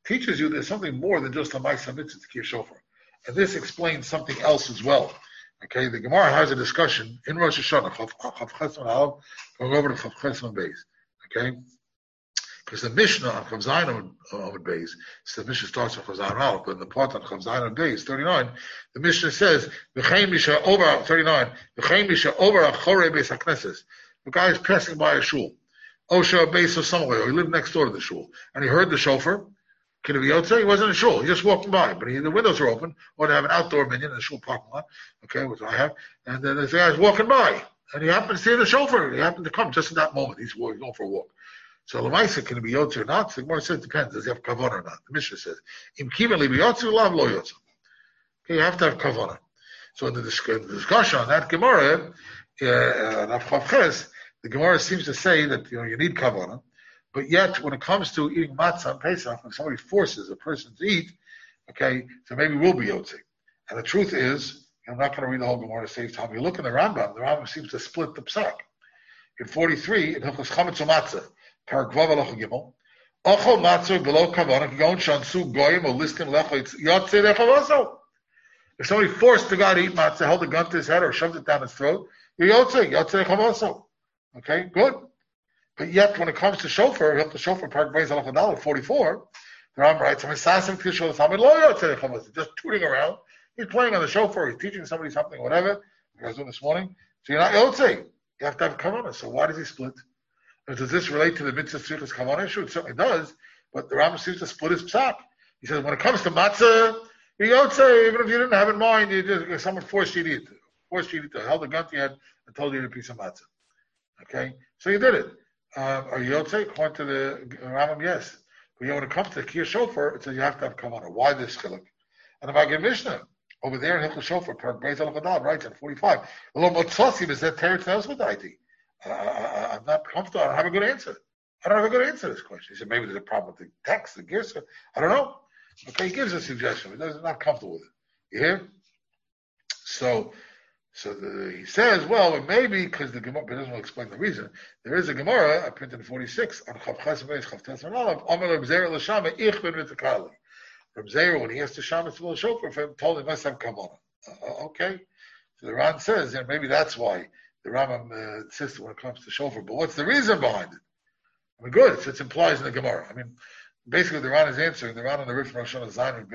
teaches you there's something more than just a Ma'aseh Mitzvah Tkiyah Shofar. And this explains something else as well. Okay, the Gemara has a discussion in Rosh Hashanah, Chav Ches Aleph, going over to Chav Ches Beis. Okay? Because the Mishnah on Chav Zayin on Beis, so the Mishnah starts on Chav Zayin Aleph, but in the part on Chav Zayin on Beis, thirty-nine, the Mishnah says, V'chein Misha over, thirty-nine, V'chein Misha over Achorei Beis HaKnesses. The guy is passing by a shul. Osha Beis or somewhere, or he lived next door to the shul. And he heard the shofar. Could it be outside? He wasn't in shul. He just walking by. But he, the windows are open, or they have an outdoor minion in the shul parking lot, okay, which I have. And then this guy's walking by. And he happened to see the shofar. He happened to come just at that moment. He's going for a walk. So Lamaisa, can it be Yotze or not? The Gemara says it depends. Does he have kavanah or not? The Mishnah says, Im kiven li b'yotze, lav lo yotze. Okay, you have to have kavanah. So in the, the discussion on that Gemara, uh, the Gemara seems to say that, you know, you need kavanah. But yet, when it comes to eating matzah on Pesach, when somebody forces a person to eat, okay, so maybe we'll be Yotze. And the truth is, I'm not going to read the whole Gemara to save time. You look in the Rambam, the Rambam seems to split the psak. In forty-three, in Hilchos Chametz U'Matzah, Parak Vav Aloch Gimel, Ochol Matzah below Kavanah, Gon Shansu Goyim or Listim Lecho Yotze Lechavaso. If somebody forced the guy to eat matzah, held a gun to his head or shoved it down his throat, you're Yotze, Yotze Lechavaso. Okay, good. But yet, when it comes to shofar, the shofar Parak Beis Aloch Adal forty-four, the Rambam writes, just tooting around. He's playing on the shofar. He's teaching somebody something, whatever. You guys doing this morning. So you're not Yotze. You have to have kavanah. So why does he split? And does this relate to the mitzvah tzrichas kavanah issue? It certainly does. But the Rambam seems to split his psak. He says when it comes to matzah, you're Yotze. Even if you didn't have it in mind, you just, someone forced you to eat. Forced you to eat. Held a gun to your head and told you to eat a piece of matzah. Okay, so you did it. Um, are you Yotze? According to the Rambam, yes. But you know, when it comes to the Tkiyah Shofar, it says you have to have kavanah. Why this chiluk? And if I get Mishnah over there in Hilchos Shofar, Parak Beis Aloch Adal, writes in forty-five, Lo Motzasi is that Teretz Neosmadaiti. I'm not comfortable. I don't have a good answer. I don't have a good answer to this question. He said maybe there's a problem with the text, the Girsa. I don't know. Okay, he gives a suggestion. He doesn't not comfortable with it. You hear? So. So the, he says, well, maybe because the Gemara, but doesn't really explain the reason. There is a Gemara, I printed in forty-six, on Chav Ches Beis, Chav Tes Olav, Omer Reb Zera L'Shama, Ich ben Mitzakali. Reb Zera, when he asked the Shama to blow shofar for him, told him, must have kavanah. Uh, okay. So the Ran says, and maybe that's why the Rambam uh, insists when it comes to shofar. But what's the reason behind it? I mean, good. It implies in the Gemara. I mean, basically the Ran is answering, the Ran on the Rif Rosh Hashanah Zayin and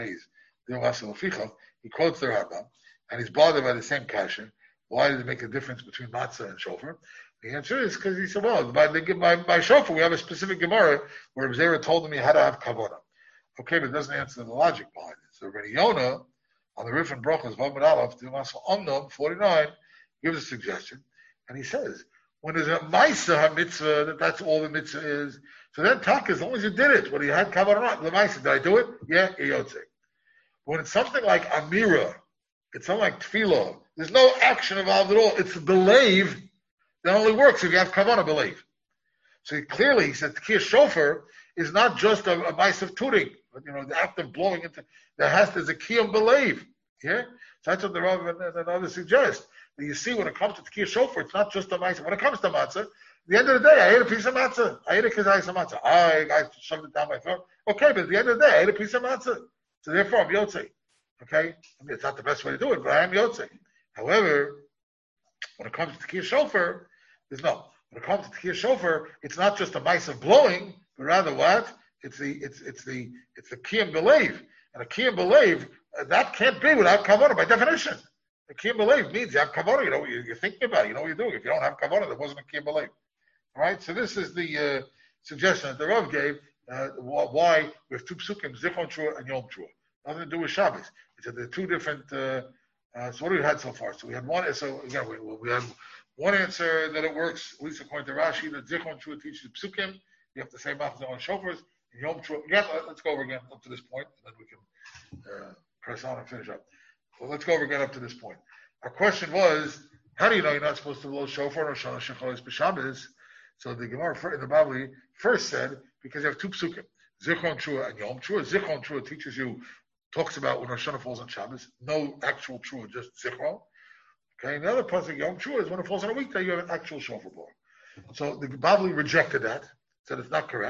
Beis, he quotes the Rambam, and he's bothered by the same kasha. Why does it make a difference between matzah and shofar? The answer is because he said, well, by, the, by, by shofar, we have a specific Gemara where Zera told him he had to have kavanah. Okay, but it doesn't answer the logic behind it. So Reni Yonah, on the Rif and Brachos, Vav Aleph, Omnam, forty-nine, gives a suggestion, and he says, when there's a Maisa mitzvah, that that's all the mitzvah is, so then tak, as long as you did it, whether you had kavanah or not, the Maisa, did I do it? Yeah, Yotze. When it's something like Amira, it's not like tefillah. There's no action involved at all. It's a believe that only works if you have kavanah believe. So he clearly, he said, Tkiyah Shofar is not just a, a mice of tooting, but you know, the act of blowing into, there has, there's a kiyum believe. Yeah? So that's what the Rav and, and others suggest. That you see, when it comes to Tkiyah Shofar, it's not just a mice. When it comes to matzah, at the end of the day, I ate a piece of matzah. I ate a kizayis of matzah. I, I shoved it down my throat. Okay, but at the end of the day, I ate a piece of matzah. So therefore, I'm Yotze. Okay? I mean, it's not the best way to do it, but I am Yotze. However, when it comes to Tkiyah Shofar, there's no. When it comes to Tkiyah Shofar, it's not just a mice of blowing, but rather what? It's the it's it's the it's the kiyum believe, and a kiyum believe uh, that can't be without kavanah by definition. A kiyum believe means you have kavanah. You know you're, you're thinking about it. You know what you're doing. If you don't have kavanah, there wasn't a kiyum believe. All right. So this is the uh, suggestion that the Rav gave. Uh, why we have two psukim, Zichron Trua and Yom Trua. Nothing to do with Shabbos. It's the two different. Uh, Uh, so what do we had so far? So we had one. So again, we, we had one answer that it works, at least according to Rashi, that Zichron Trua teaches psukim. You have to say machzor on shofars. And Yom Trua. Again, let's go over again up to this point, and then we can uh, press on and finish up. So let's go over again up to this point. Our question was, how do you know you're not supposed to blow shofar or shana shecholis b'Shabbos? So the Gemara in the Bible first said because you have two psukim, Zichron Trua and Yom Trua. Zichron Trua teaches you. Talks about when Rosh Hashanah falls on Shabbos, no actual trua, just zichron. Okay, and the other pasuk Yom Trua is when it falls on a weekday, you have an actual shofar blower. So the Babli rejected that, said it's not correct,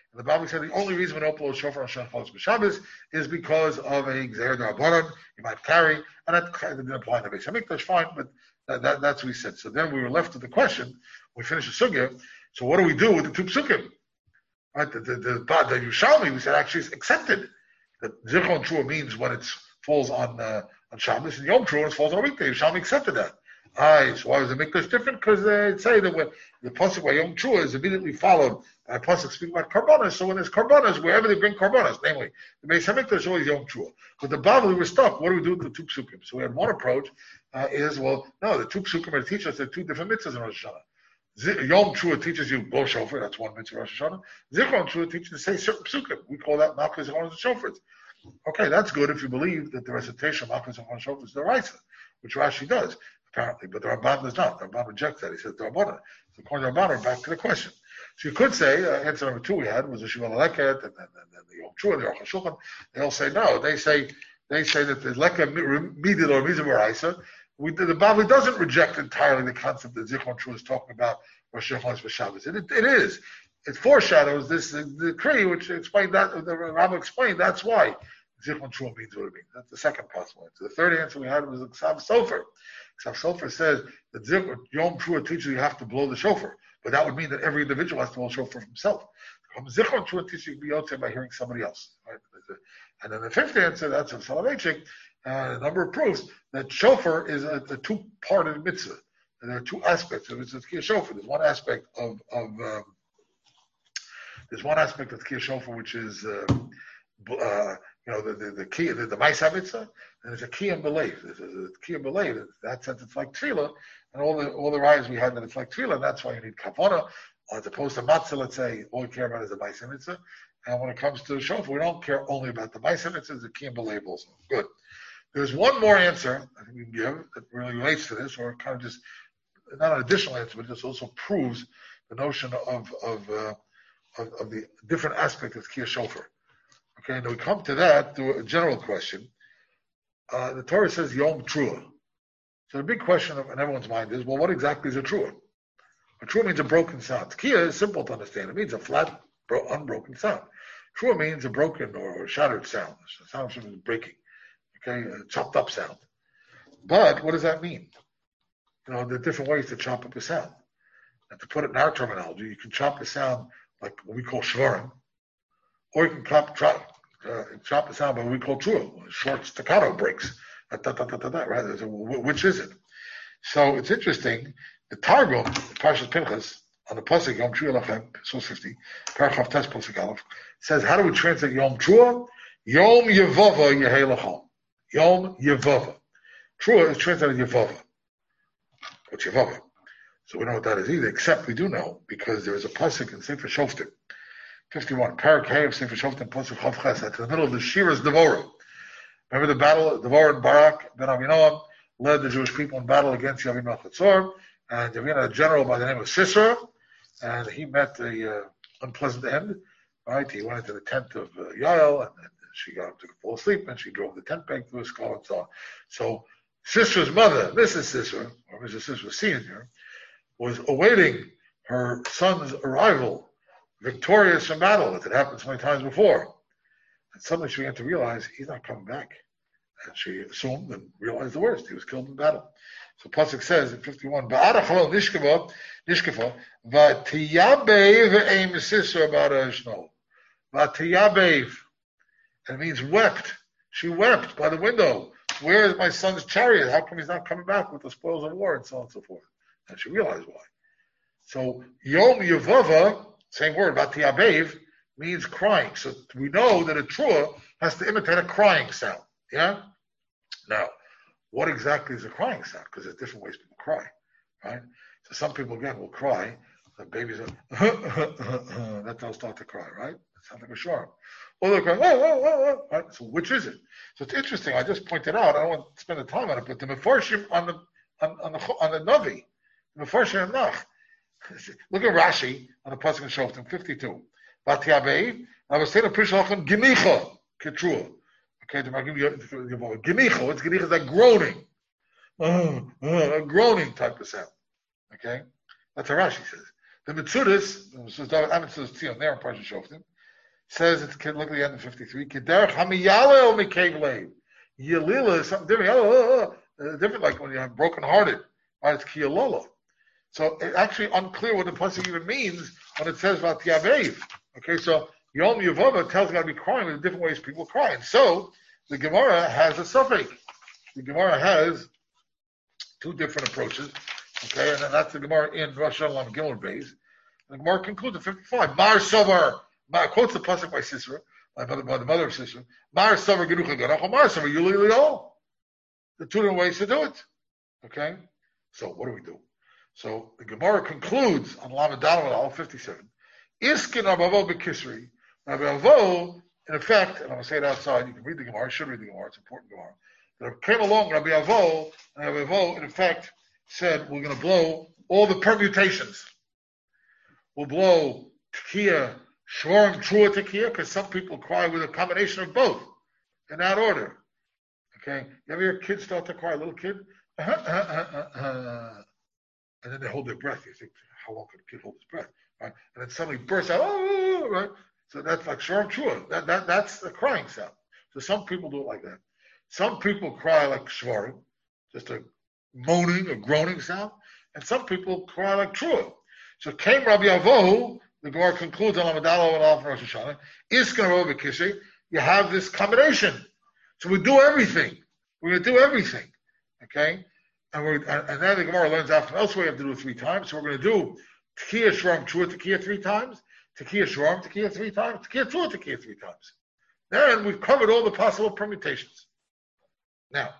And the Bible said the only reason we don't blow shofar on Shacharis b'Shabbos is because of a Gzeir D'Rabbanan you might carry, and that didn't apply in the Beis Hamikdash, fine, but that, that, that's what we said. So then we were left with the question, we finished the sugya, so what do we do with the two psukim? Right, the, the, the, the Yerushalmi, we said actually is accepted. The Zichron Trua means when it falls on uh, on Shabbos, and Yom Trua when it falls on a weekday. Yerushalmi accepted that. Aye, so why was the Mikdash different? Because they say that when the pasuk by Yom Trua is immediately followed by a pasuk speaking about karbanos. So when there's karbanos, wherever they bring karbanos, namely the Beis Hamikdash is always Yom Trua. But the Bible, we were stuck. What do we do with the two psukim? So we had one approach uh, is well, no, the two psukim are to teach us there are two different mitzvahs in Rosh Hashanah. Yom Trua teaches you blow shofar. That's one mitzvah Rosh Hashanah. Zichron Trua teaches you to say certain psukim. We call that Malchus Zichron and Shofars. Okay, that's good if you believe that the recitation of Malchus Zichron and Shofars is the Raisa, which Rashi does. Apparently, but the Ramban does not. The Ramban rejects that. He says the Ramban. So according to the Ramban, back to the question. So you could say, uh, answer number two we had was the Shiva Leket and then the Yom Trua, the Aruch HaShulchan. They all say no. They say they say that the Leket Midil or Mizah Baraisa. We the Bible doesn't reject entirely the concept that Zichron Trua is talking about Rosh Hashanah Shabbos. It, it is. It foreshadows this the decree, which explained that the Rambam explained. That's why Zichron Trua means what it means. That's the second possible answer. The third answer we had was the Ksav Sofer. Ksav Sofer says that Yom Trua teaches you have to blow the shofar, but that would mean that every individual has to blow the shofar for himself. Zichron Trua teaches you to be yotzei by hearing somebody else. Right? And then the fifth answer, that's of Soloveitchik, uh, a number of proofs that shofar is a, a two-parted mitzvah. And there are two aspects of it. It's Tkiyah Shofar. There's one aspect of, of um, there's one aspect of Tkiyah Shofar which is uh, uh, you know the the, the key the, the Ma'aseh Mitzvah, and there's a key and belief. There's a key and belief. In that sense, it's like tefillah, and all the all the rayas we had that it's like tefillah. And that's why you need kavanah, as opposed to matzah. Let's say all we care about is the Ma'aseh Mitzvah, and when it comes to the shofar, we don't care only about the Ma'aseh Mitzvah. The key and belief also. Good. There's one more answer I think we can give that really relates to this, or kind of just not an additional answer, but just also proves the notion of of uh, of, of the different aspect of Tkiyah Shofar. Okay, and we come to that through a general question. Uh, the Torah says Yom Trua. So the big question of, in everyone's mind is, well, what exactly is a Trua? A Trua means a broken sound. Tkiyah is simple to understand. It means a flat, bro- unbroken sound. Trua means a broken or shattered sound. A sound is breaking. Okay, a chopped up sound. But what does that mean? You know, there are different ways to chop up a sound. And to put it in our terminology, you can chop a sound like what we call shvarim, or you can chop, chop, uh, chop a sound by what we call trua, short staccato breaks. Da, da, da, da, da, da, right? So, which is it? So it's interesting. The Targum, Parshas Pinchas, on the pasuk Yom Trua Lachem, source fifty, Paragraph Tes pasuk Aleph, says, how do we translate Yom Trua? Yom Yevava Yehei Lacham. Yom Yevava. Trua is translated Yevava. What's Yevava? So we know what that is either, except we do know, because there is a pasuk in Sefer Shoftim, fifty-one, Parak Hay of Sefer Shoftim, pasuk Chav Ches, at the middle of the Shiras Devorah. Remember the battle, Devorah and Barak ben Avinoam led the Jewish people in battle against Yavin Melchitzor, and Yavin had a general by the name of Sisera, and he met a uh, unpleasant end, right? He went into the tent of uh, Yael, and, and she got up to fall asleep, and she drove the tent peg through his skull and so on. So Sisera's mother, Missus Sisera, or Missus Sisera Senior, was awaiting her son's arrival, victorious in battle, as it happened so many times before. And suddenly she began to realize he's not coming back. And she assumed and realized the worst. He was killed in battle. So Pasuk says in fifty-one, Ba'arachal nishkeva, nishkefa, v'tiyabev ve'em Sisera ba'arashno. V'tiyabev. And it means wept. She wept by the window. Where is my son's chariot? How come he's not coming back with the spoils of war and so on and so forth? And she realized why. So Yom Yevava, same word, Vatiyabev, means crying. So we know that a trua has to imitate a crying sound. Yeah? Now, what exactly is a crying sound? Because there's different ways people cry. Right? So some people, again, will cry. The babies are, that's how they'll start to cry, right? It sounds like a shark. Or they'll cry, oh, oh, oh, oh. Right? So which is it? So it's interesting. I just pointed out, I don't want to spend the time on it, but the Mefarshim on the, on, on the, on the Navi, Look at Rashi on the pasuk in Shoftim fifty-two. Vatiyabev, I was saying a Prishalachem Gemicha Ketrua. Okay, to give you Gemicha. What's Gemicha? It's like groaning, uh, uh, a groaning type of sound. Okay, that's what Rashi says. The Mitzudas, this is David Amitzvah's Tzion there in Parshat Shoftim. Says it's look at the end of fifty-three. Kederach hamiyalel mikev leiv. Yalila is something different. Oh, oh, oh. Uh, different, like when you're broken-hearted. Right? It's kiyalola. So it's actually unclear what the pasuk even means when it says vatiyavev. Okay, so Yom Yavova tells you got to be crying in different ways people cry. And so the Gemara has a suffix. The Gemara has two different approaches. Okay, and then that's the Gemara in Rosh Hashanah Gimel Beis. The Gemara concludes at fifty-five. Mar Sovar, quotes the pasuk by Sisera, by, by the mother of Sisera. Mar Sovar Gerucha Garach, Mar Sovar Yuli Liol. The two different ways to do it. Okay, so what do we do? So the Gemara concludes on Lamed Daled Al fifty-seven. Iskin Rabbi Avo Bekisri. Rabbi Avo, in effect, and I'm going to say it outside, you can read the Gemara, I should read the Gemara, it's important Gemara. There came along Rabbi Avo, and Rabbi Avo, in effect, said, we're going to blow all the permutations. We'll blow Tekiah, Shvarim, Trua Tekiah, because some people cry with a combination of both, in that order. Okay? You ever hear kids start to cry, a little kid? Uh-huh, uh-huh, uh-huh, uh-huh. And then they hold their breath. You think, how long can a kid hold his breath? Right? And then suddenly bursts out, oh, right? So that's like Shvarim, Trua. That, that, that's the crying sound. So some people do it like that. Some people cry like Shvarim, just a moaning or groaning sound, and some people cry like Trua. So came Rabbi Avohu, the Gemara concludes on Lamadalo and Alpha Rosh Hashanah, Iskan Rabbi Kishi, you have this combination. So we do everything. We're going to do everything. Okay? And we're and, and then the Gemara learns out from elsewhere you have to do it three times. So we're going to do Tekiah, Shvarim, Trua, Tekiah three times, Tekiah, Shvarim, Tekiah three times, Tekiah, Trua, Tekiah three times. Then we've covered all the possible permutations. Now,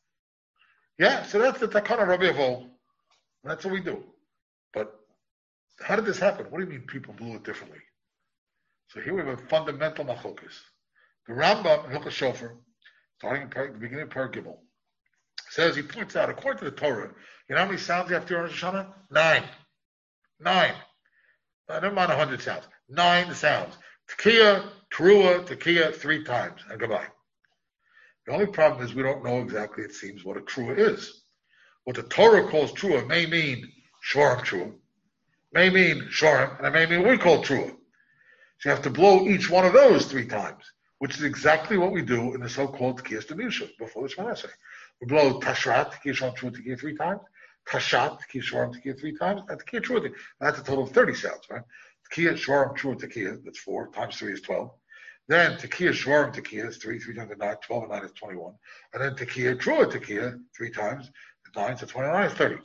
yeah, so that's the Takana Rabbi Avo. That's what we do. But how did this happen? What do you mean people blew it differently? So here we have a fundamental machlokus. The Rambam in Hilchos Shofar, starting in the beginning of Perek Gimel, says, he points out, according to the Torah, you know how many sounds you have to do on Rosh Hashanah? Nine. Nine. Uh, never mind a hundred sounds. Nine sounds. Tekiah, Teruah, Tekiah, three times, and goodbye. The only problem is we don't know exactly, it seems, what a Trua is. What the Torah calls Trua may mean Shvarim Trua, may mean Shvarim, and it may mean what we call Trua. So you have to blow each one of those three times, which is exactly what we do in the so-called Tekiah Demusha, before the Shemana Esrei. We blow Tashrat, Tekiah Shvarim Trua, Tekiah three times, Tashat, Tekiah Shvarim, Tekiah three times, and Tekiah Trua. That's a total of thirty sounds, right? Tekiah Shvarim Trua, Tekiah, that's four, times three is twelve. Then Tekiah, Shvarim, Tekiah is three, three times nine, twelve and nine is twenty-one. And then Tekiah, Trua, Tekiah, three times, nine, so twenty-nine is thirty.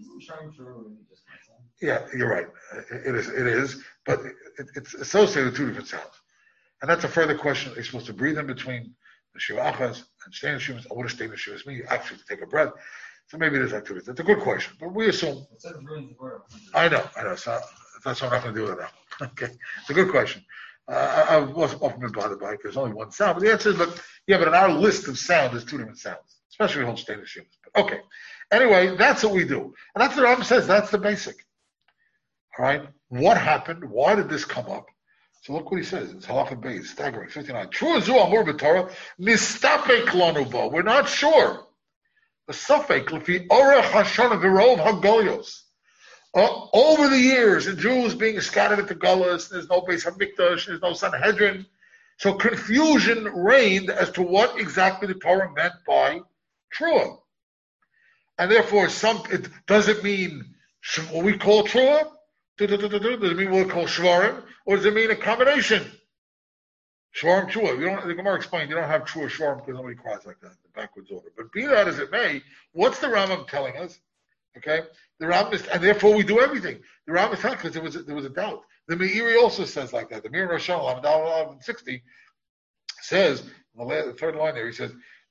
Yeah, you're right. It is, it is, but it, it's associated with two different sounds. And that's a further question. Are you supposed to breathe in between the Shiva Achas and stay in the Shivas? What does stay in the Shivas mean? You actually have to take a breath. So maybe there's activity. That's a good question, but we assume. I know, I know. So that's what I'm not going to do with it now. Okay, it's a good question. Uh, I, I wasn't often been bothered by it because there's only one sound. But the answer is, but yeah, but in our list of sound, there's two different sounds, especially when Holstein and Shivas. But okay, anyway, that's what we do, and that's what Rambam says. That's the basic. All right, what happened? Why did this come up? So look what he says. It's Halacha Beis, staggering, fifty-nine. True zu amur b'Torah mistapek lanu bo. We're not sure. The suffix lefi orach hashana v'rov hagolios. Uh, over the years, the Jews being scattered into Gullus, there's no Beis Hamikdash, there's no Sanhedrin. So confusion reigned as to what exactly the Torah meant by Trua. And therefore, some it, does it mean what we call Trua? Does it mean what we call Shvarim? Or does it mean a combination? Shvarim, Trua. You don't, the Gemara explained you don't have Trua, Shvarim because nobody cries like that in the backwards order. But be that as it may, what's the Rambam telling us? Okay? The Rambam is, and therefore we do everything. The Rambam is telling because there was a, there was a doubt. The Meiri also says like that. The Meiri Rosh Hashanah, eleven sixty, says in the, the third line there, he says,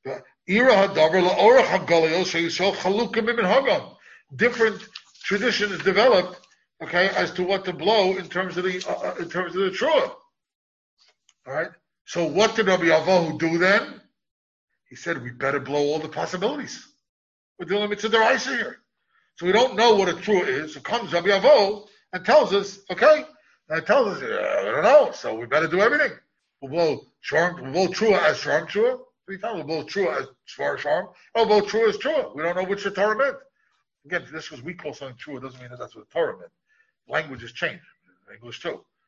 different traditions developed, okay, as to what to blow in terms of the uh, in terms of the Trua. All right. So what did Rabbi Avohu do then? He said we better blow all the possibilities. We're dealing with Mitzvah D'Oraisa here. So we don't know what a Trua is. So comes Rabbi Avohu and tells us, okay, and it tells us, uh, I don't know, so we better do everything. We'll blow Shvarim, we'll blow Trua as Shvarim Trua. Three times we'll blow Trua as Shvar Shvarim. We'll blow Trua as Trua. We don't know which the Torah meant. Again, this was we call something Trua doesn't mean that that's what the Torah meant. Languages change. English too.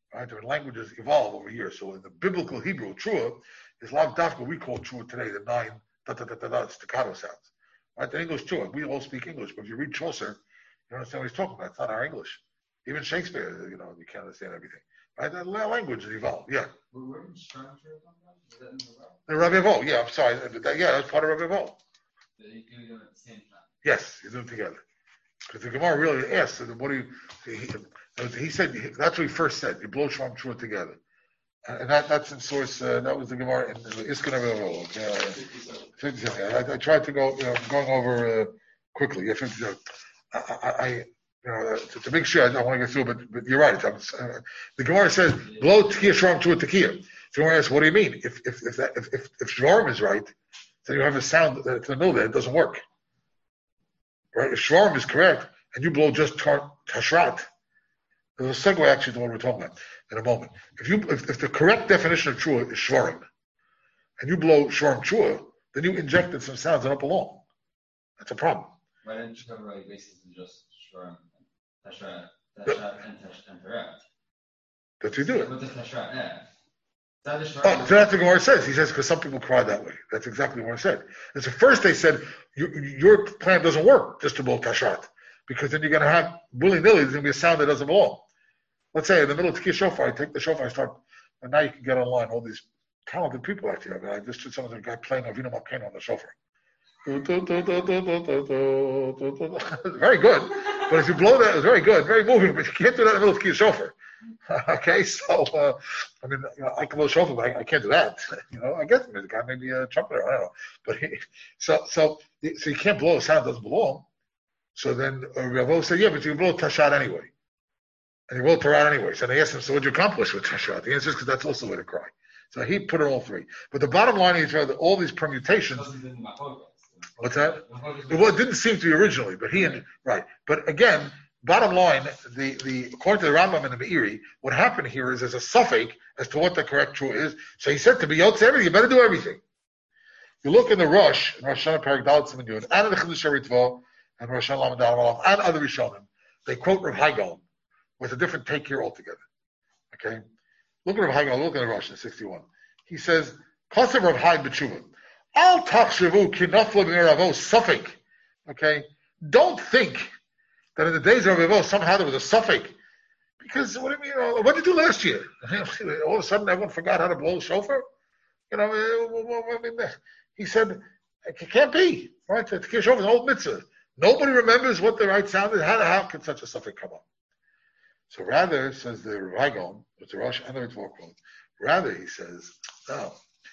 Right? Different languages evolve over years. So in the biblical Hebrew, trua is lav dafka, we call trua today, the nine da da da da da staccato sounds. Right? The English trua, we all speak English, but if you read Chaucer, you understand what he's talking about. It's not our English. Even Shakespeare, you know, you can't understand everything. Right? The language has evolved. Yeah. Where did Strong Trua come from? Is that in the well? The Rabbi Vo, yeah, I'm sorry. Yeah, that's part of Rabbi Vo. So you do them at the same time. Yes, you do them together. Because the Gemara really asked, what do you, he, he said, that's what he first said, you blow Shvam Trua together. And that, that's in source, uh, that was the Gemara in Iskan Rabbi Vo. I, I tried to go, you know, going over uh, quickly. Yeah, fifty, I, I, you know, it's a big shit, I don't want to get through, but, but you're right. Uh, the Gemara says, blow Tekiah Shvam Trua Tekiah. So Gemara asks, what do you mean? If if if that, if if, if Shvarm is right, then you have a sound to the middle there, it doesn't work. Right? If Shvarm is correct, and you blow just tar, Tashrat, there's a segue actually to what we're talking about in a moment. If you if, if the correct definition of Trua is Shvarm, and you blow Shvarm Trua, then you injected some sounds that don't belong. That's a problem. Why didn't you cover like basically just Shvarm, Tashrat, Tashrat, and Tashrat? That's you do it. What does Tashrat add? Oh, so that's what Gemara says. He says because some people cry that way. That's exactly what I said. And so first they said your, your plan doesn't work just to blow Tashrat, because then you're going to have willy nilly. There's going to be a sound that doesn't belong. Let's say in the middle of Tekiah Shofar, I take the shofar, I start, and now you can get online all these talented people actually. I mean, I just did some of the guy playing Avinu Malkeinu on the shofar. Very good, but if you blow that, it's very good, very moving. But you can't do that in the middle of Tekiah Shofar. Okay, so uh, I mean, you know, I can blow shofar, but I, I can't do that. You know, I guess the guy may be a trumpeter, I don't know. But he, so so so you can't blow a sound that doesn't belong. So then uh, Ravo said, yeah, but you can blow Tashat anyway. And he wrote Torah anyway. So they asked him, so what'd you accomplish with Tashat? The answer is because that's also a way to cry. So he put it all three. But the bottom line is that all these permutations. What's that? Well, it didn't seem to be originally, but he, right. right. But again, bottom line, the, the according to the Rambam and the Meiri, what happened here is there's a suffix as to what the correct true is. So he said to be Yotze everything, you better do everything. You look in the Rosh, in Rosh Hashanah Perek Dalet Siman Yud, and in the Chidush HaRitvah, and Rosh Hashanah Lamed Aleph, and other Rishonim, they quote Rav Hai Gaon with a different take here altogether. Okay? Look at Rav Hai Gaon, look at the Rosh in sixty-one. He says, Kosev Rav Hai B'tshuva, Al Tachshavu Ki Nafla B'nei Ravo Suffolk. Okay? Don't think that in the days of Rav Avo, somehow there was a suffix. Because, what do you mean, what did you do last year? All of a sudden everyone forgot how to blow the shofar? You know, I mean, he said, it can't be. Right? The Tekiah Shofar is an old mitzvah. Nobody remembers what the right sound is. How, how could such a suffix come up? So rather, says the Rav Hai Gaon, with the Rosh and the Ritvah quote, rather he says, no,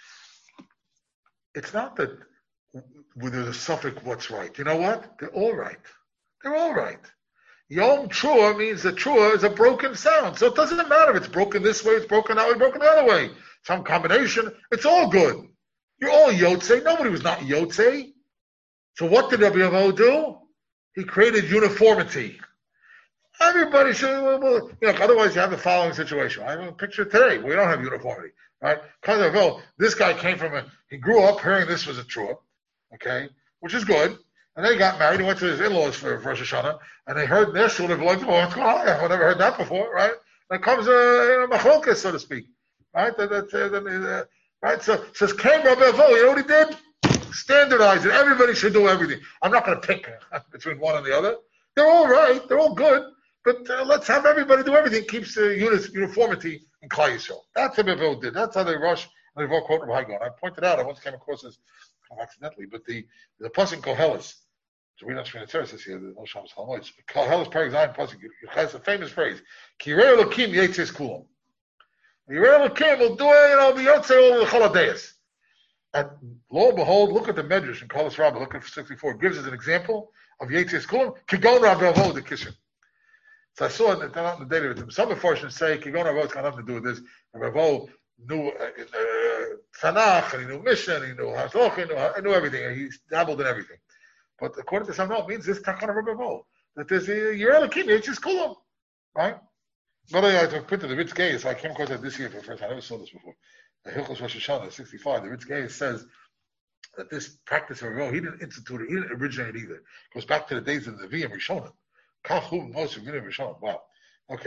it's not that with the suffix what's right. You know what? They're all right. They're all right. Yom Trua means that Trua is a broken sound. So it doesn't matter if it's broken this way, it's broken that way, broken the other way. Some combination, it's all good. You're all Yotze. Nobody was not Yotze. So what did Rabbi Avo do? He created uniformity. Everybody should, well, you know, otherwise you have the following situation. I have a picture today. We don't have uniformity, right? Because of, oh, this guy came from a, he grew up hearing this was a trua, okay, which is good. And then he got married. He went to his in-laws for, for Rosh Hashanah, and they heard their shul. They're like, oh, what's going on? I've never heard that before, right? And it comes a you know, machlokes, so to speak, right? That, that, that, uh, right? So it says, came Rabbi Avo. You know what he did? Standardize it. Everybody should do everything. I'm not going to pick between one and the other. They're all right. They're all good. But uh, let's have everybody do everything. Keeps the unit, uniformity in Klal Yisrael. That's what Rabbi Avo did. That's how they rush and they Avo quote Rabbi Hai Gaon. I pointed out, I once came across this accidentally, but the the pasuk Koheles. So we don't speak in says here, the no Shabbos Chalamoyts. Koheles Perek Zayin pasuk. Has a famous phrase: Kirei Elokim Yitzis Kulam. Yirei Elokim will do it. You know, be Yotzei all the Choladeis. And lo and behold, look at the Medrash in Koheles Rabbah. Look at sixty-four. It gives us an example of Yitzis Kulam. Kigon Rabbi Avo the Kishin. So I saw it not in the data with them. Some portions say Kigon Rabbi Avo's got nothing to do with this. Rabbi Avo knew uh, Tanakh, and he knew Mishnah, and he knew Hashloch, he knew, he knew everything, and he dabbled in everything. But according to some, no, it means this Takana Rabbi Avo, that there's a Yirei Elokim, it's just Kulam, right? But I have printed the Ritz Geis, so I came across that this year for the first time. I never saw this before. The Hilchos Rosh Hashanah, sixty-five, the Ritz Geis says that this practice of Rabbi Avo, he didn't institute it, he didn't originate it either. It goes back to the days of the Nevi'im Rishonim. Kachum Moshe Nevi'im Rishonim. Wow. Okay.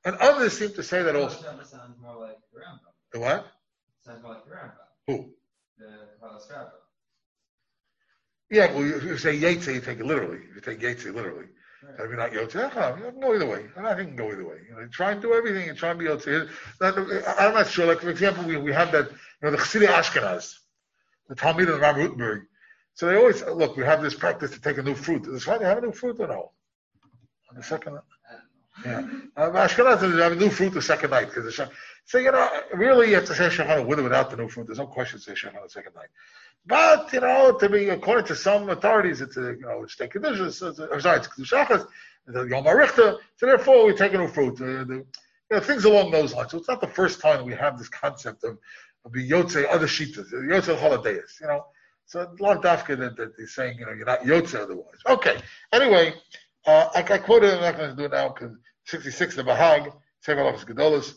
And others seem to say that also. That sounds more like the Rambam. The what? Sounds more like the Rambam. Who? The Kabbalas Rambam. Yeah, well, you, if you say Yetze, you take it literally. If you take Yetze literally. Right. If you're not Yotze, you can go either way. I think you can go either way. You know, try and do everything and try and be Yotze. I'm not sure. Like, for example, we, we have that, you know, the Chassidic Ashkenaz, the Talmud of Rav Rutenberg. So they always, look, we have this practice to take a new fruit. Is it right to have a new fruit or no? On the second, yeah. Uh, Ashkenaz, they have a new fruit the second night. Because so, you know, really you have to say Shechana with or without the new fruit. There's no question to say Shechana the second night. But, you know, to be, according to some authorities, it's a, you know, it's take conditions, I'm sorry, it's Kedushachas, the Yom HaRichter, so therefore we take a new fruit. Uh, the, you know, things along those lines. So it's not the first time we have this concept of, of the Yotze, other Shitas, the Yotze Holodeus, you know. So a lot of dafka that, that they're saying, you know, you're not Yotze otherwise. Okay, anyway, uh, I, I quoted, I'm not going to do it now, because sixty-six, the Bahag, Sefer Halachos Gedolos,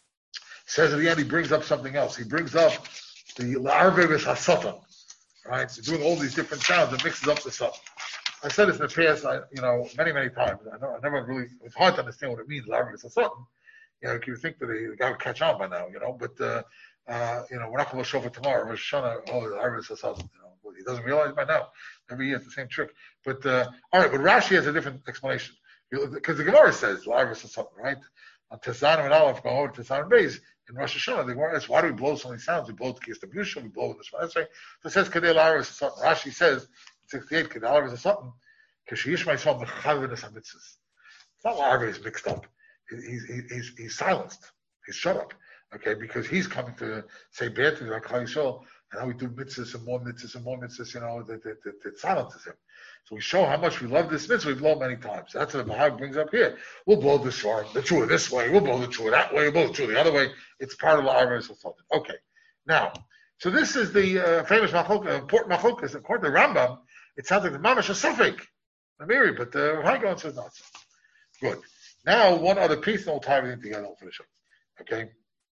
says at the end, he brings up something else. He brings up the La'arve V'Sasatan. Right, so doing all these different sounds, it mixes up the stuff. I said this in the past, I, you know, many, many times. I, know, I never really, it's hard to understand what it means, Larvis or something. You know, you think that the guy would catch on by now, you know, but, uh, uh, you know, we're not going to show for tomorrow. Rosh Hashanah, oh, Larvis or something, you know. Well, he doesn't realize by now. Every year it's the same trick. But, uh, all right, but Rashi has a different explanation. Because the Gemara says Larvis or something, right? On Tesanim and Aleph, go over to Tesanim and Beis. In Rosh Hashanah, the Gemara asks, why do we blow so many sounds? We blow the Kiyas Tabusha, we blow in the Shema. So it says, Kadei La'aris or something. Rashi says, sixty-eight, Kadei La'aris or something, Kashiyish Ma'isol Mechavinus HaMitzvahs. It's not La'aris is mixed up. He's, he's, he's, he's silenced. He's shut up. Okay, because he's coming to say bad things like Klal Yisrael, and how we do mitzvahs and more mitzvahs and more mitzvahs, you know, that, that, that, that silences him. So we show how much we love this mitzvah, we blow many times. That's what the Bahag brings up here. We'll blow the shore, the true this way, we'll blow the true that way, we'll blow the true the other way. It's part of the Arvis or something. Okay. Now, so this is the uh, famous Machlokes, important Machlokes. According to the Rambam, it sounds like the Mamash is Suffolk, the Miri, but the Hagon says not so. Good. Now, one other piece, and we'll tie everything together, we'll finish up. Okay?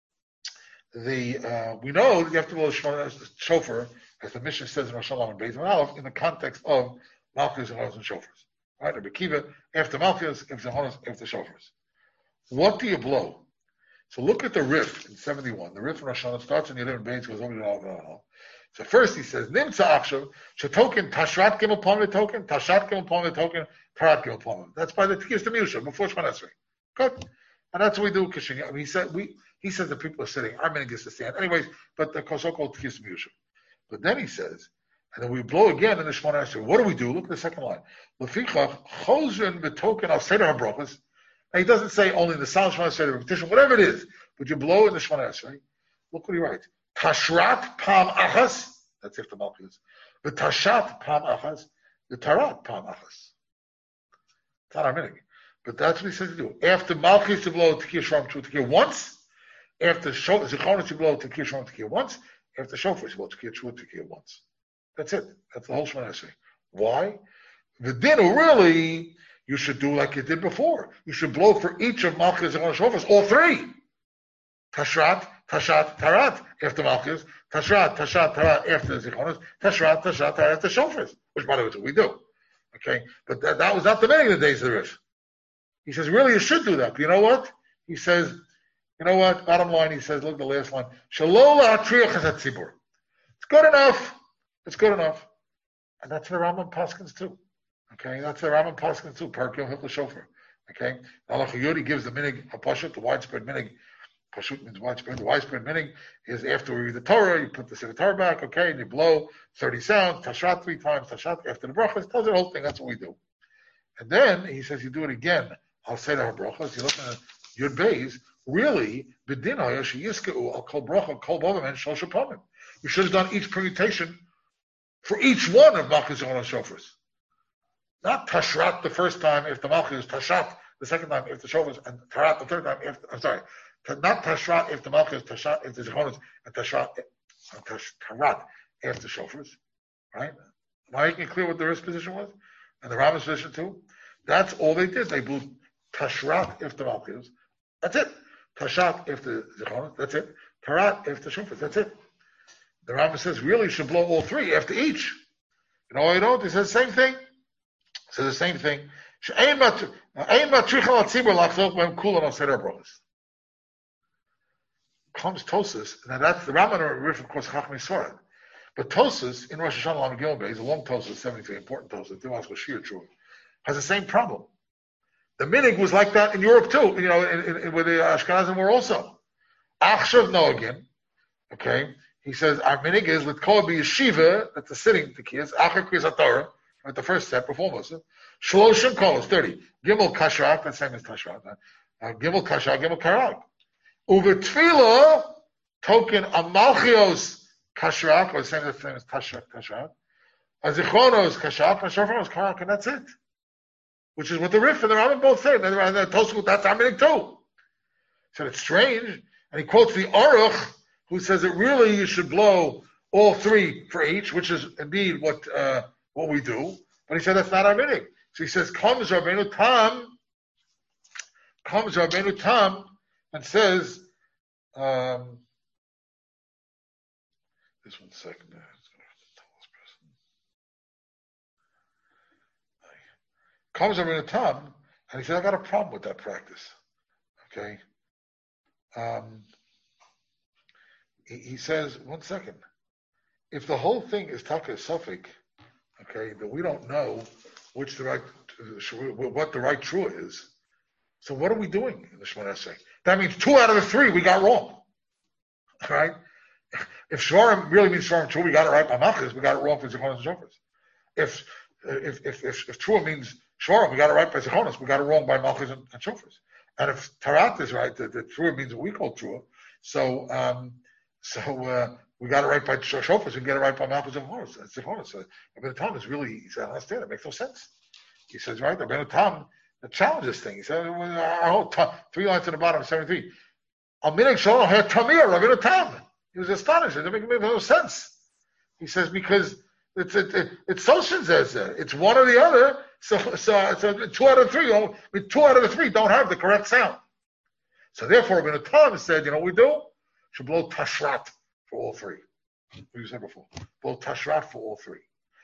The uh, we know that you have to blow the shofar, as the Mishnah says in Rosh Hashanah and Beis Aleph, in the context of Malchus, Zechonos, and Shofars. Right? Rabbi Kiva, after Malchus, after Zechonos, after Shofars. What do you blow? So look at the riff in seventy-one. The riff in Rosh Hashanah starts in Yerim and Beis, goes over to Al. So first he says, Nimtza Achshav, Shetoken, Tashrat Gimel Pom Token, Tashat Gimel Pom Token, Tarat Gimel Pom. That's by the Tikis Demusha, before Shemon Esrei. Good. And that's what we do, Kishin. I mean, he said, we, he says the people are sitting. Our minhag is to stand. Anyways, but the so-called Tikis Demusha. But then he says, and then we blow again in the Shemon Esrei. What do we do? Look at the second line. Lefichach, Chozrin Betoken Al Seder HaBrochas. Now he doesn't say only in the Sound Shemon Esrei, the repetition, whatever it is, but you blow in the Shemon Esrei. Look what he writes. Tashrat Pam Achas. That's if the Malchus. The Tashat Pam Achas. The Tarat Pam Achas. It's not our minhag. But that's what he says to do. After Malchus to blow Tekir Shom to Tekir once. After Zechonos to blow Tekir Shom to Tekir once. After Shofar to blow Tekir Shom to Tekir once. That's it. That's the whole Shemon Esrei. Why? The dinner really, you should do like you did before. You should blow for each of Malchus and Shofars, all three. Tashrat, Tashat, Tarat after Malchus. Tashrat, Tashat, Tarat after Zechonos. Tashrat, Tashat, Tarat after Shofars. Which, by the way, is what we do. Okay? But that, that was not the meaning of the days of the Rish. He says, really, you should do that. But you know what? He says, you know what? Bottom line, he says, look at the last line. Shalola Atriyach HaTzibur. It's good enough. It's good enough. And that's the Rambam Paskins too. Okay? That's the Rambam Paskins too. Parkyo Hilchah Shofar. Okay? Allah Yodi gives the minig, Hapashut, the widespread minig. Pashut means widespread. The widespread minig is after we read the Torah, you put the Sefer Torah back, okay, and you blow thirty sounds, Tashrat three times, Tashat after the brachas, tells you the whole thing, that's what we do. And then he says you do it again. I'll say to her brachas, you look at Yud Beis, really, B'din Hayashi Yiskeu, I'll call bracha, call Bovim, and Shlosh Apomim. You should have done each permutation for each one of Malchus and Shofars. Not Tashrat the first time if the Malchus, Tashat the second time if the Shofars, and Tarat the third time if, I'm sorry, not Tashrat if the Malchus, Tashat if the Zechonos, and Tashrat, and Tarat if the Shofars. Right? Am I making it clear what the risk position was? And the Rambam's position too? That's all they did. They blew Tashrat if the Malchus. That's it. Tashat if the Zechonos. That's it. Tarat if the Shofars. That's it. The Rambam says, really, you should blow all three after each. You know why you don't? He says the same thing. He says the same thing. She'ein matrichal atzibur lachzok b'hem kulan oseder brachos. Comes Tosas. Now that's the Rambam or Rif, of course, Chachmei Svarad. But Tosas in Rosh Hashanah Lam Gilbei, he's a long Tosas, seventy-three, important Tosas. Dimas Bashir True, has the same problem. The minig was like that in Europe too. You know, in, in, in, where the Ashkenazim were also. Achshav no again. Okay, he says our minig is with kol b'yeshiva. That's the sitting the kids. Acher kriyas Torah at the first step before Musa. Shloshim kolos thirty. Gimel kashraq. That's same as kashraq. Uh, Gimel kashraq. Gimel karak. Uver tefillah token amalchios kashraq, or the same thing as kashraq kashraq. Azichronos kashraq and shofar karak, and that's it. Which is what the Rif and the Rambam both say. And the Tosfot, that's Aminik too. So it's strange. And he quotes the Aruch, who says that really you should blow all three for each, which is indeed what uh, what we do. But he said that's not Aminik. So he says, comes Rabbeinu Tam, comes Rabbeinu Tam, and says, um, this one second. Comes Rabbeinu Tam, and he said, I got a problem with that practice. Okay. Um, he, he says, one second. If the whole thing is Taka Suffolk, okay, that we don't know which the right, what the right true is, so what are we doing in the Shemona Esrei? That means two out of the three we got wrong. All right? If Shvarim really means Shvarim true, we got it right by Machas, we got it wrong for Zichonos and Shofars. If if if if, if true means Shvarim, we got it right by Zichonos, we got it wrong by Machas and, and Shofars. And if Tarat is right, that, that true means what we call true, so um, so uh, we got it right by Shofars, we get it right by Machas and Zichonos. So Rabbeinu Tam is really, he said, I understand, it makes no sense. He says, right, Rabbeinu Tam, the challenges thing. He said, our whole t- three lines to the bottom of seventy-three. Aminik Shalom had Tamir, Rabbeinu Tam. He was astonished. It didn't make no sense. He says, because it's it, it, it's Soshin says it's one or the other. So so so two out of three, I mean, two out of the three don't have the correct sound. So therefore, Rabbeinu Tam said, you know what we do? Should blow Tashrat for all three. What you said before. Blow Tashrat for all three.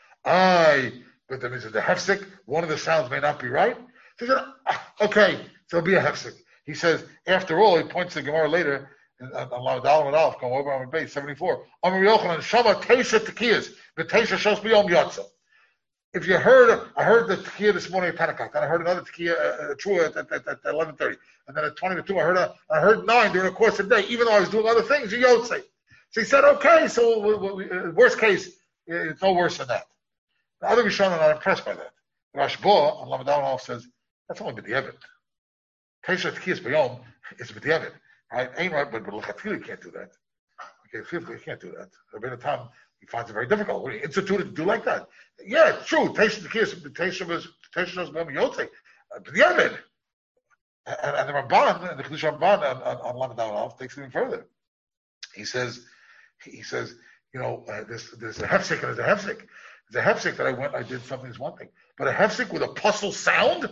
I, but that means that the hefsek, one of the sounds may not be right. He said, okay, so it'll be a hefsek. He says, after all, he points to the Gemara later, on Lamadal and Alf, come over on base seventy-four. Amar Yochanan, Shama Teisha Tekiyas, the Teisha Shos B'Yom Yatsa. If you heard, I heard the Tekiya this morning at ten o'clock, then I heard another Tekiya, uh, true at, at, at, at eleven thirty, and then at twenty to two, I heard a, I heard nine during the course of the day, even though I was doing other things, you Yotze. So he said, okay, so we, we, we, uh, worst case, it's no worse than that. The other Rishonim are not impressed by that. Rashba on Lamadal and Alf says, that's only B'diavad. Teisha Tekiyas B'Yom is B'diavad. Right? Ain't right, but but Lechatchila can't do that. Okay, you can't do that. Rabbeinu Tam, he finds it very difficult. When he instituted to do like that, yeah, it's true. Teisha Tekiyas, Teisha was Teisha was B'Yom Yotzei, B'diavad. And, and the Ramban, and the Chedush Ramban on, on, on Lamed Aleph takes it even further. He says, he says, you know, uh, there's there's a hefsek and there's a hefsek. There's a hefsek that I went, I did something is one thing, but a hefsek with a puzzle sound,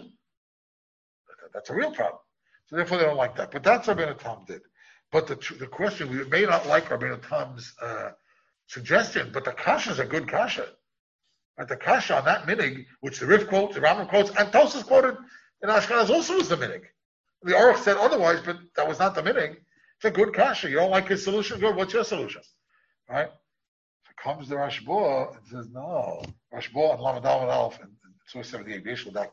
that's a real problem. So therefore they don't like that. But that's what Rabbeinu Tam did. But the the question, we may not like Rabbeinu Tam's uh, suggestion, but the kasha is a good kasha. Right? The kasha on that minig, which the Rif quotes, the Rambam quotes, and Tosas quoted in Ashkenaz also is the minig. The Aruch said otherwise, but that was not the minig. It's a good kasha. You don't like his solution? Good. What's your solution? Right? So comes the Rashba and says, no. Rashba and Lamadal and Alf and Surah seventy-eight,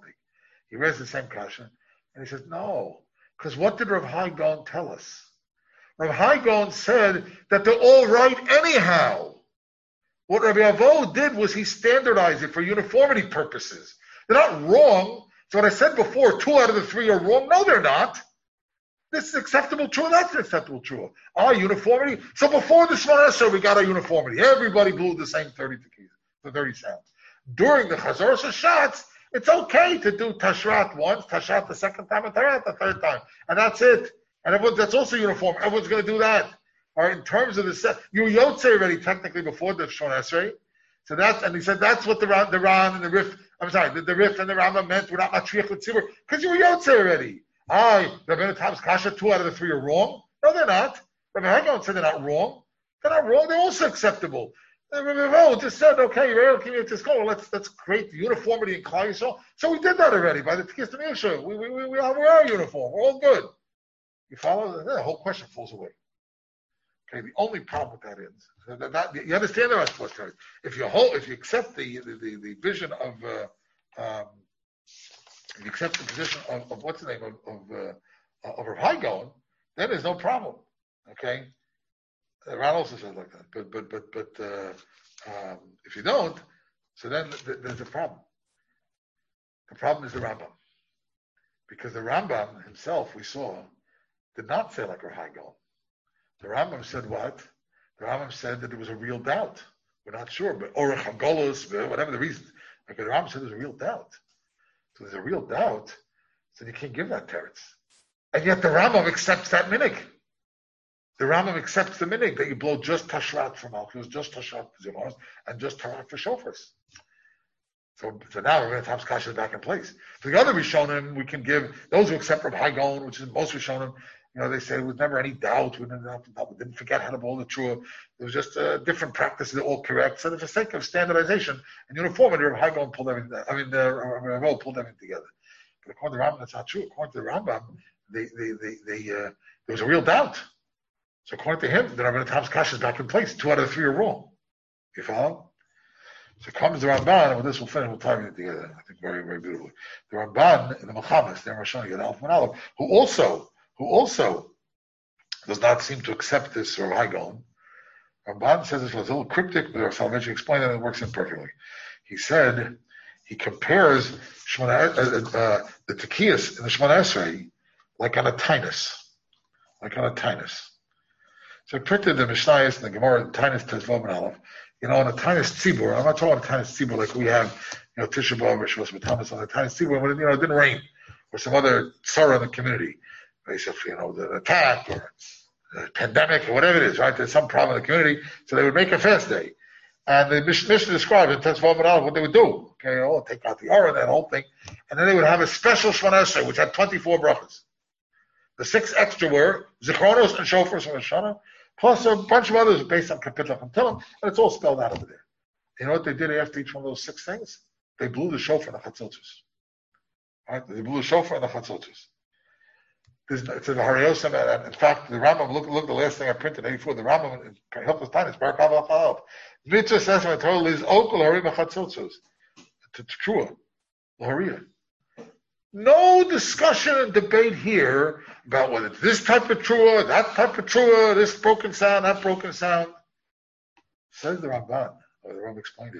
he reads the same kasha, and he says, no. Because what did Rav Hai Gaon tell us? Rav Hai Gaon said that they're all right anyhow. What Rabbi Avo did was he standardized it for uniformity purposes. They're not wrong. So what I said before, two out of the three are wrong. No, they're not. This is acceptable true, that's acceptable true. Ah, uniformity. So before the Shemona Esrei, we got our uniformity. Everybody blew the same thirty tequila, the thirty sounds. During the Chazoros Hashatz, it's okay to do Tashrat once, Tashrat the second time, and Tarat the third time. And that's it. And everyone, that's also uniform. Everyone's going to do that. All right, in terms of the set, you were Yotze already technically before the Shemona Esrei. So that's, and he said that's what the Ran, the Ran and the Rif, I'm sorry, the, the Rif and the Rambam meant, we're not Matriach L'Tzibur, because you were Yotze already. Aye, Rabbeinu Tam's kasha, two out of the three are wrong. No, they're not. Rabbi Hai Gaon said they're not wrong. They're not wrong. They're also acceptable. And Rabbi Avo just said, okay, you're able to this goal. Let's let's create the uniformity in Klal Yisrael. So we did that already by the Tkiyas D'Miyusha. We we we we are, we are uniform. We're all good. You follow? The whole question falls away. Okay, the only problem with that is that, that you understand the responsibility. If you hold, if you accept the the, the, the vision of, uh, um, if you accept the position of, of what's the name of of, uh, of Rav Hai Gaon, then there's no problem. Okay, uh, Ron also says like that. But but but but uh, um, if you don't, so then th- there's a problem. The problem is the Rambam, because the Rambam himself we saw did not say like Rav Hai Gaon. The Rambam said what? The Rambam said that there was a real doubt. We're not sure, but or Chagolus, whatever the reason. Okay, the Rambam said there's a real doubt. So there's a real doubt, so you can't give that teretz. And yet the Rambam accepts that minig. The Rambam accepts the minig that you blow just tashrat for malchus, just tashrat for zimos, and just tarat for shofars. So, so now we're going to have kasha back in place. For the other Rishonim, we can give those who accept from Hai Gaon, which is most Rishonim. You know, they say there was never any doubt. We didn't, we didn't forget how to blow the trua. It was just a different practice. They're all correct. So, for the sake of standardization and uniformity, Rav Hai Gaon pulled everything. I mean, uh, Rav Ho pulled everything together. But according to the Rambam, that's not true. According to the Rambam, they, they, they, they, uh, there was a real doubt. So, according to him, the Rabbi Tam's kasha is back in place. Two out of the three are wrong. You follow? So comes the Ramban, and with this we'll finish. We'll tie it together. I think very, very beautifully. The Ramban in the Mechamas, the Rosh Hashanah, Alf and Aleph, who also who also does not seem to accept this or Hai Gaon. Ramban says this was a little cryptic, but I'll eventually explain it, and it works in perfectly. He said, he compares Shemona, uh, uh, the Tekiyas in the Shemona Esrei like on a tinus. Like on a tinus. So I printed the Mishnayos and the Gemara, tinus Tezvav and Aleph. You know, on a tinus tzibur, I'm not talking about a tinus tzibur like we have, you know, Tisha B'Av or Shavuos B'Tamas on a tinus tzibur when, you know, it didn't rain, or some other tzara in the community. Basically, you know, the attack or the pandemic or whatever it is, right? There's some problem in the community, so they would make a fast day. And the Mishnah describes in Tezvav and Aleph what they would do. Okay, you know, take out the aura, that whole thing. And then they would have a special Shemona Esrei, which had twenty-four brachas. The six extra were Zichronos and Shofars from Rosh Hashanah, plus a bunch of others based on Kapitla and Tillim, and it's all spelled out over there. You know what they did after each one of those six things? They blew the shofar in the Chatzotzus. Right? They blew the shofar in the Chatzotzus. It's in the Hariyosam, and in fact, the Rambam, look, look, the last thing I printed, eighty-four, the Rambam, in Hilchos Tanis, Barak Hava Chalal. Mitzvah says in the Torah, is Okul Hariyah Chatzotzus. To Trua, Hariyah. No discussion and debate here about whether it's this type of trua, that type of trua, this broken sound, that broken sound. Says the Ramban, or the Rambam explained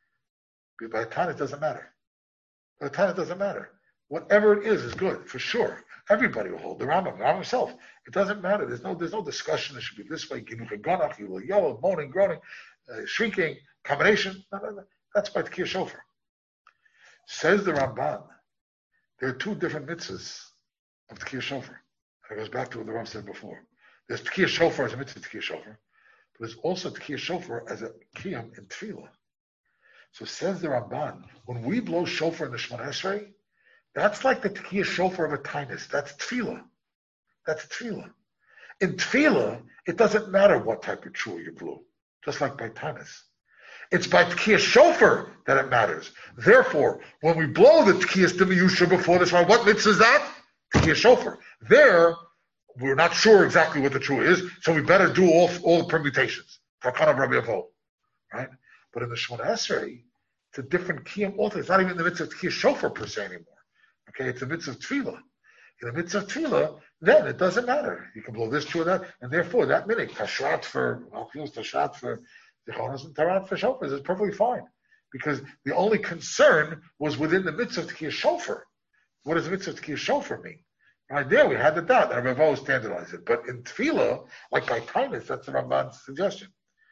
it. By the time it doesn't matter. By the time it doesn't matter. Whatever it is is good, for sure. Everybody will hold. The Rambam, the Rambam himself. It doesn't matter. There's no there's no discussion. It should be this way. Ginuch Ganach, you will yell, moaning, groaning, uh, shrieking, combination. No, no, no. That's by Tkiyah Shofar. Says the Ramban. There are two different mitzvahs of Tkiyah Shofar. And it goes back to what the Ram said before. There's Tkiyah Shofar as a mitzvah Tkiyah Shofar, but there's also Tkiyah Shofar as a kiyam in Tefillah. So says the Ramban, when we blow shofar in the Shemona Esrei, that's like the Tkiyah Shofar of a tinus. That's Tefillah. That's Tefillah. In Tefillah, it doesn't matter what type of trua you blew, just like by tinus. It's by Tkiyah Shofar that it matters. Therefore, when we blow the Tkiyah D'Miyusha before this one, what mitzvah is that? Tkiyah Shofar. There, we're not sure exactly what the true is, so we better do all, all the permutations. Takana of Rabbi Avo. Right? But in the Shemona Esrei, it's a different Kiyam altar. It's not even the mitzvah of Tkiyah Shofar per se anymore. Okay, it's a mitzvah of Tefillah. In the mitzvah of Tefillah, then it doesn't matter. You can blow this true or that, and therefore that minute, Tashrat for Malchus, Tashrat for Zichronos and Tarat for Shofars is perfectly fine. Because the only concern was within the mitzvah of Tkiyah Shofar. What does the mitzvah of Tkiyah Shofar mean? Right there, we had the doubt, and Rav standardized it. But in Tefillah, like by kindness, that's the Ramban's suggestion.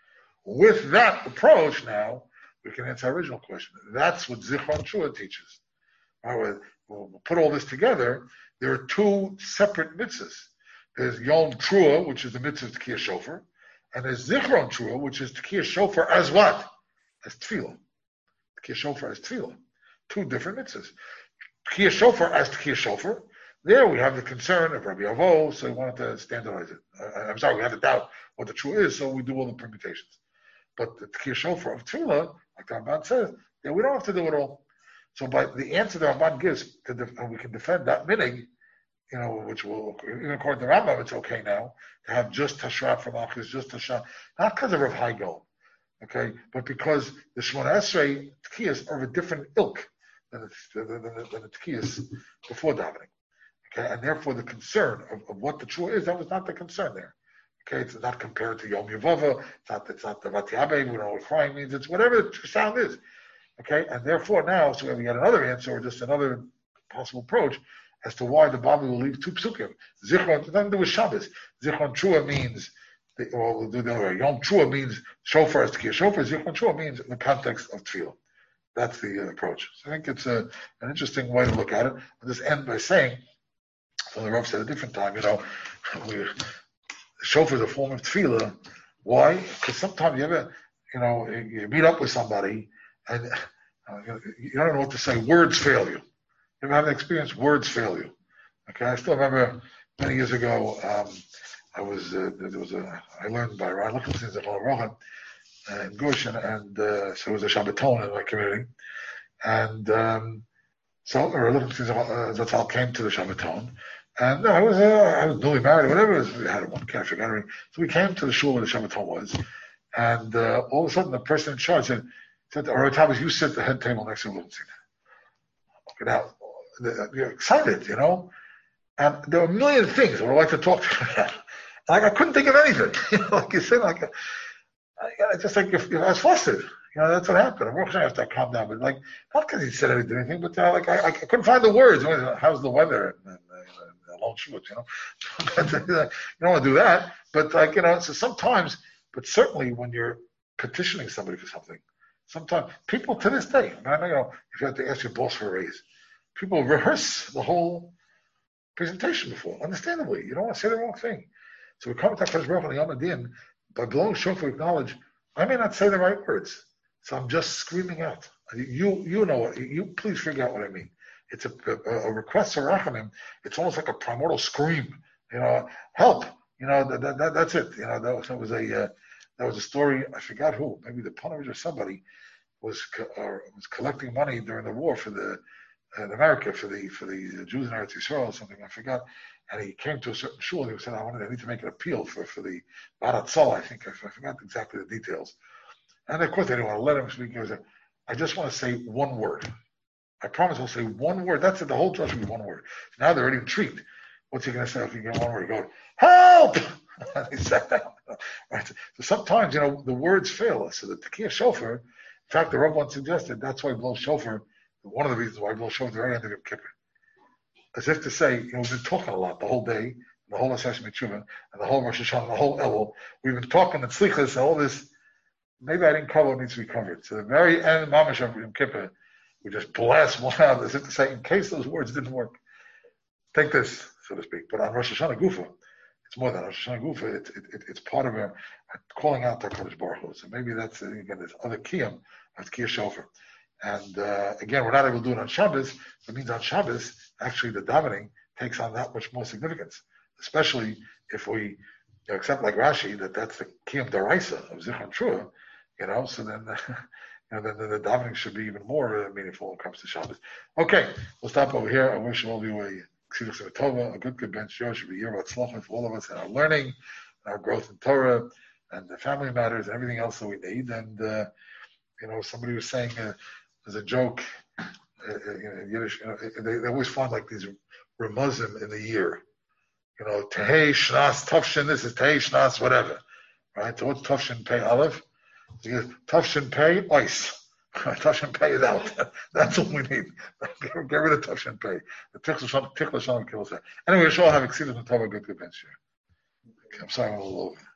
With that approach now, we can answer our original question. That's what Zichron Trua teaches. Right, we'll put all this together. There are two separate mitzvahs. There's Yom Trua, which is the mitzvah of Tkiyah Shofar, and there's Zichron Trua, which is Tkiyah Shofar as what? As Tefillah. Tkiyah Shofar as Tefillah. Two different mitzvahs. Tkiyah Shofar as Tkiyah Shofar. There we have the concern of Rabbi Avo, so we wanted to standardize it. Uh, I'm sorry, we have the doubt what the true is, so we do all the permutations. But the Tkiyah Shofar of Tefillah, like the Ramban says, yeah, we don't have to do it all. So by the answer the Ramban gives, to def- and we can defend that minig, you know, which will, even according to the Rambam, it's okay now to have just Tashrat for Malchus, just Tashrat, not because of Rav Heigel, okay, but because the Shemona Esrei Tkiyas are of a different ilk than the, than the, than the Tkiyas before davening, okay, and therefore the concern of, of what the true is, that was not the concern there. Okay, it's not compared to Yom Yevava, it's not, it's not the Vatiabe, we know what crying means, it's whatever the sound is. Okay, and therefore now, so we get another answer, or just another possible approach, as to why the Bible will leave two psukim. Zichron, nothing to do with Shabbos. Zichron Trua means, the, or we'll do the other way. Yom Trua means shofar is Tkiyah Shofar, Zichron Trua means in the context of Tefillah. That's the uh, approach. So I think it's a, an interesting way to look at it. I'll just end by saying, so the Rav said a different time, you know, we, shofar is a form of tefillah. Why? Because sometimes you ever, you know, you meet up with somebody and uh, you don't know what to say. Words fail you. You ever have an experience? Words fail you. Okay, I still remember many years ago. Um, I was uh, there was a I learned by Ron Lichtenstein Zechon Rochen in Gush, and, and uh, so it was a Shabbaton in my community, and um, so or Lichtenstein Zechon came to the Shabbaton. And no, I was uh, I was newly married, or whatever it was. We had one cat, I forgot everything. So we came to the shul where the Shabbaton was, and uh, all of a sudden the person in charge said, said all right, Thomas, you sit at the head table next to Lichtenstein. Okay, now, you're excited, you know? And there were a million things I would like to talk to you about. Like, I couldn't think of anything. You know, like you said, like, I, I just like, if, if I was flustered. You know, that's what happened. I'm I have to calm down, but like, not because he said anything, anything but uh, like, I, I couldn't find the words. How's the weather? And, and, and long shorts, you know? You don't want to do that. But like, you know, so sometimes, but certainly when you're petitioning somebody for something, sometimes people to this day, I mean, you know, if you have to ask your boss for a raise, people rehearse the whole presentation before, understandably. You don't want to say the wrong thing. So we come to HaKadosh Baruch Hu and Yom Adin, by blowing shofar, acknowledge, I may not say the right words, so I'm just screaming out. You you know what, you please figure out what I mean. It's a, a, a request for Rachamim. It's almost like a primordial scream, you know, help, you know, that, that, that's it. You know, that was, that was a, uh, that was a story, I forgot who, maybe the Punovich or somebody was, uh, was collecting money during the war for the, in America for the for the Jews in Eretz Yisrael or something, I forgot. And he came to a certain shul and he said, I wanted, I need to make an appeal for, for the Barat Tzal, I think. I, I forgot exactly the details. And of course they didn't want to let him speak. He was like, I just want to say one word. I promise I'll say one word. That's it. The whole trust will be one word. So now they're already intrigued. What's he going to say if he get one word? He goes, help! And he sat down. Right? So sometimes, you know, the words fail us. So the Tkiyah Shofar, in fact, the Rav once suggested, that's why blow shofar, one of the reasons why blow shofar at the very end of Yom Kippur. As if to say, you know, we've been talking a lot the whole day, the whole Asher Mitzvah, and the whole Rosh Hashanah, the whole Elul. We've been talking and Slichas and all this. Maybe I didn't cover what needs to be covered. So the very end, Mamash of Yom Kippur, we just blast one out as if to say, in case those words didn't work, take this, so to speak. But on Rosh Hashanah Gufa, it's more than Rosh Hashanah Gufa. It, it, it, it's part of a, a calling out to HaKadosh Baruch Hu. So maybe that's, again, this other kiyam of Tkiyah Shofar. And uh, again, we're not able to do it on Shabbos. It means on Shabbos, actually, the davening takes on that much more significance, especially if we you know, accept, like Rashi, that that's the kiyam daraisa of Zichron Trua. You know, so then, uh, you know, then, then the davening should be even more uh, meaningful when it comes to Shabbos. Okay, we'll stop over here. I wish all of you a Ksiduch Tova, a good, good bench. Show should be here about Tzlachim for all of us and our learning, our growth in Torah, and the family matters, and everything else that we need. And uh, you know, somebody was saying. Uh, As a joke, uh, in Yiddish, you know, they, they always find like these remuzim in the year. You know, Tehei Shnas Tavshin. This is Tehei Shnas whatever, right? So what's Tavshin Pei Aleph? Tavshin Pei Ois. Tavshin Pei is out. That's all we need. Get, get rid of Tavshin Pei. The Tichel Shalom kills that. Anyway, we should all have exceeded the Torah good good bench here. Okay, I'm sorry, I'm a little over.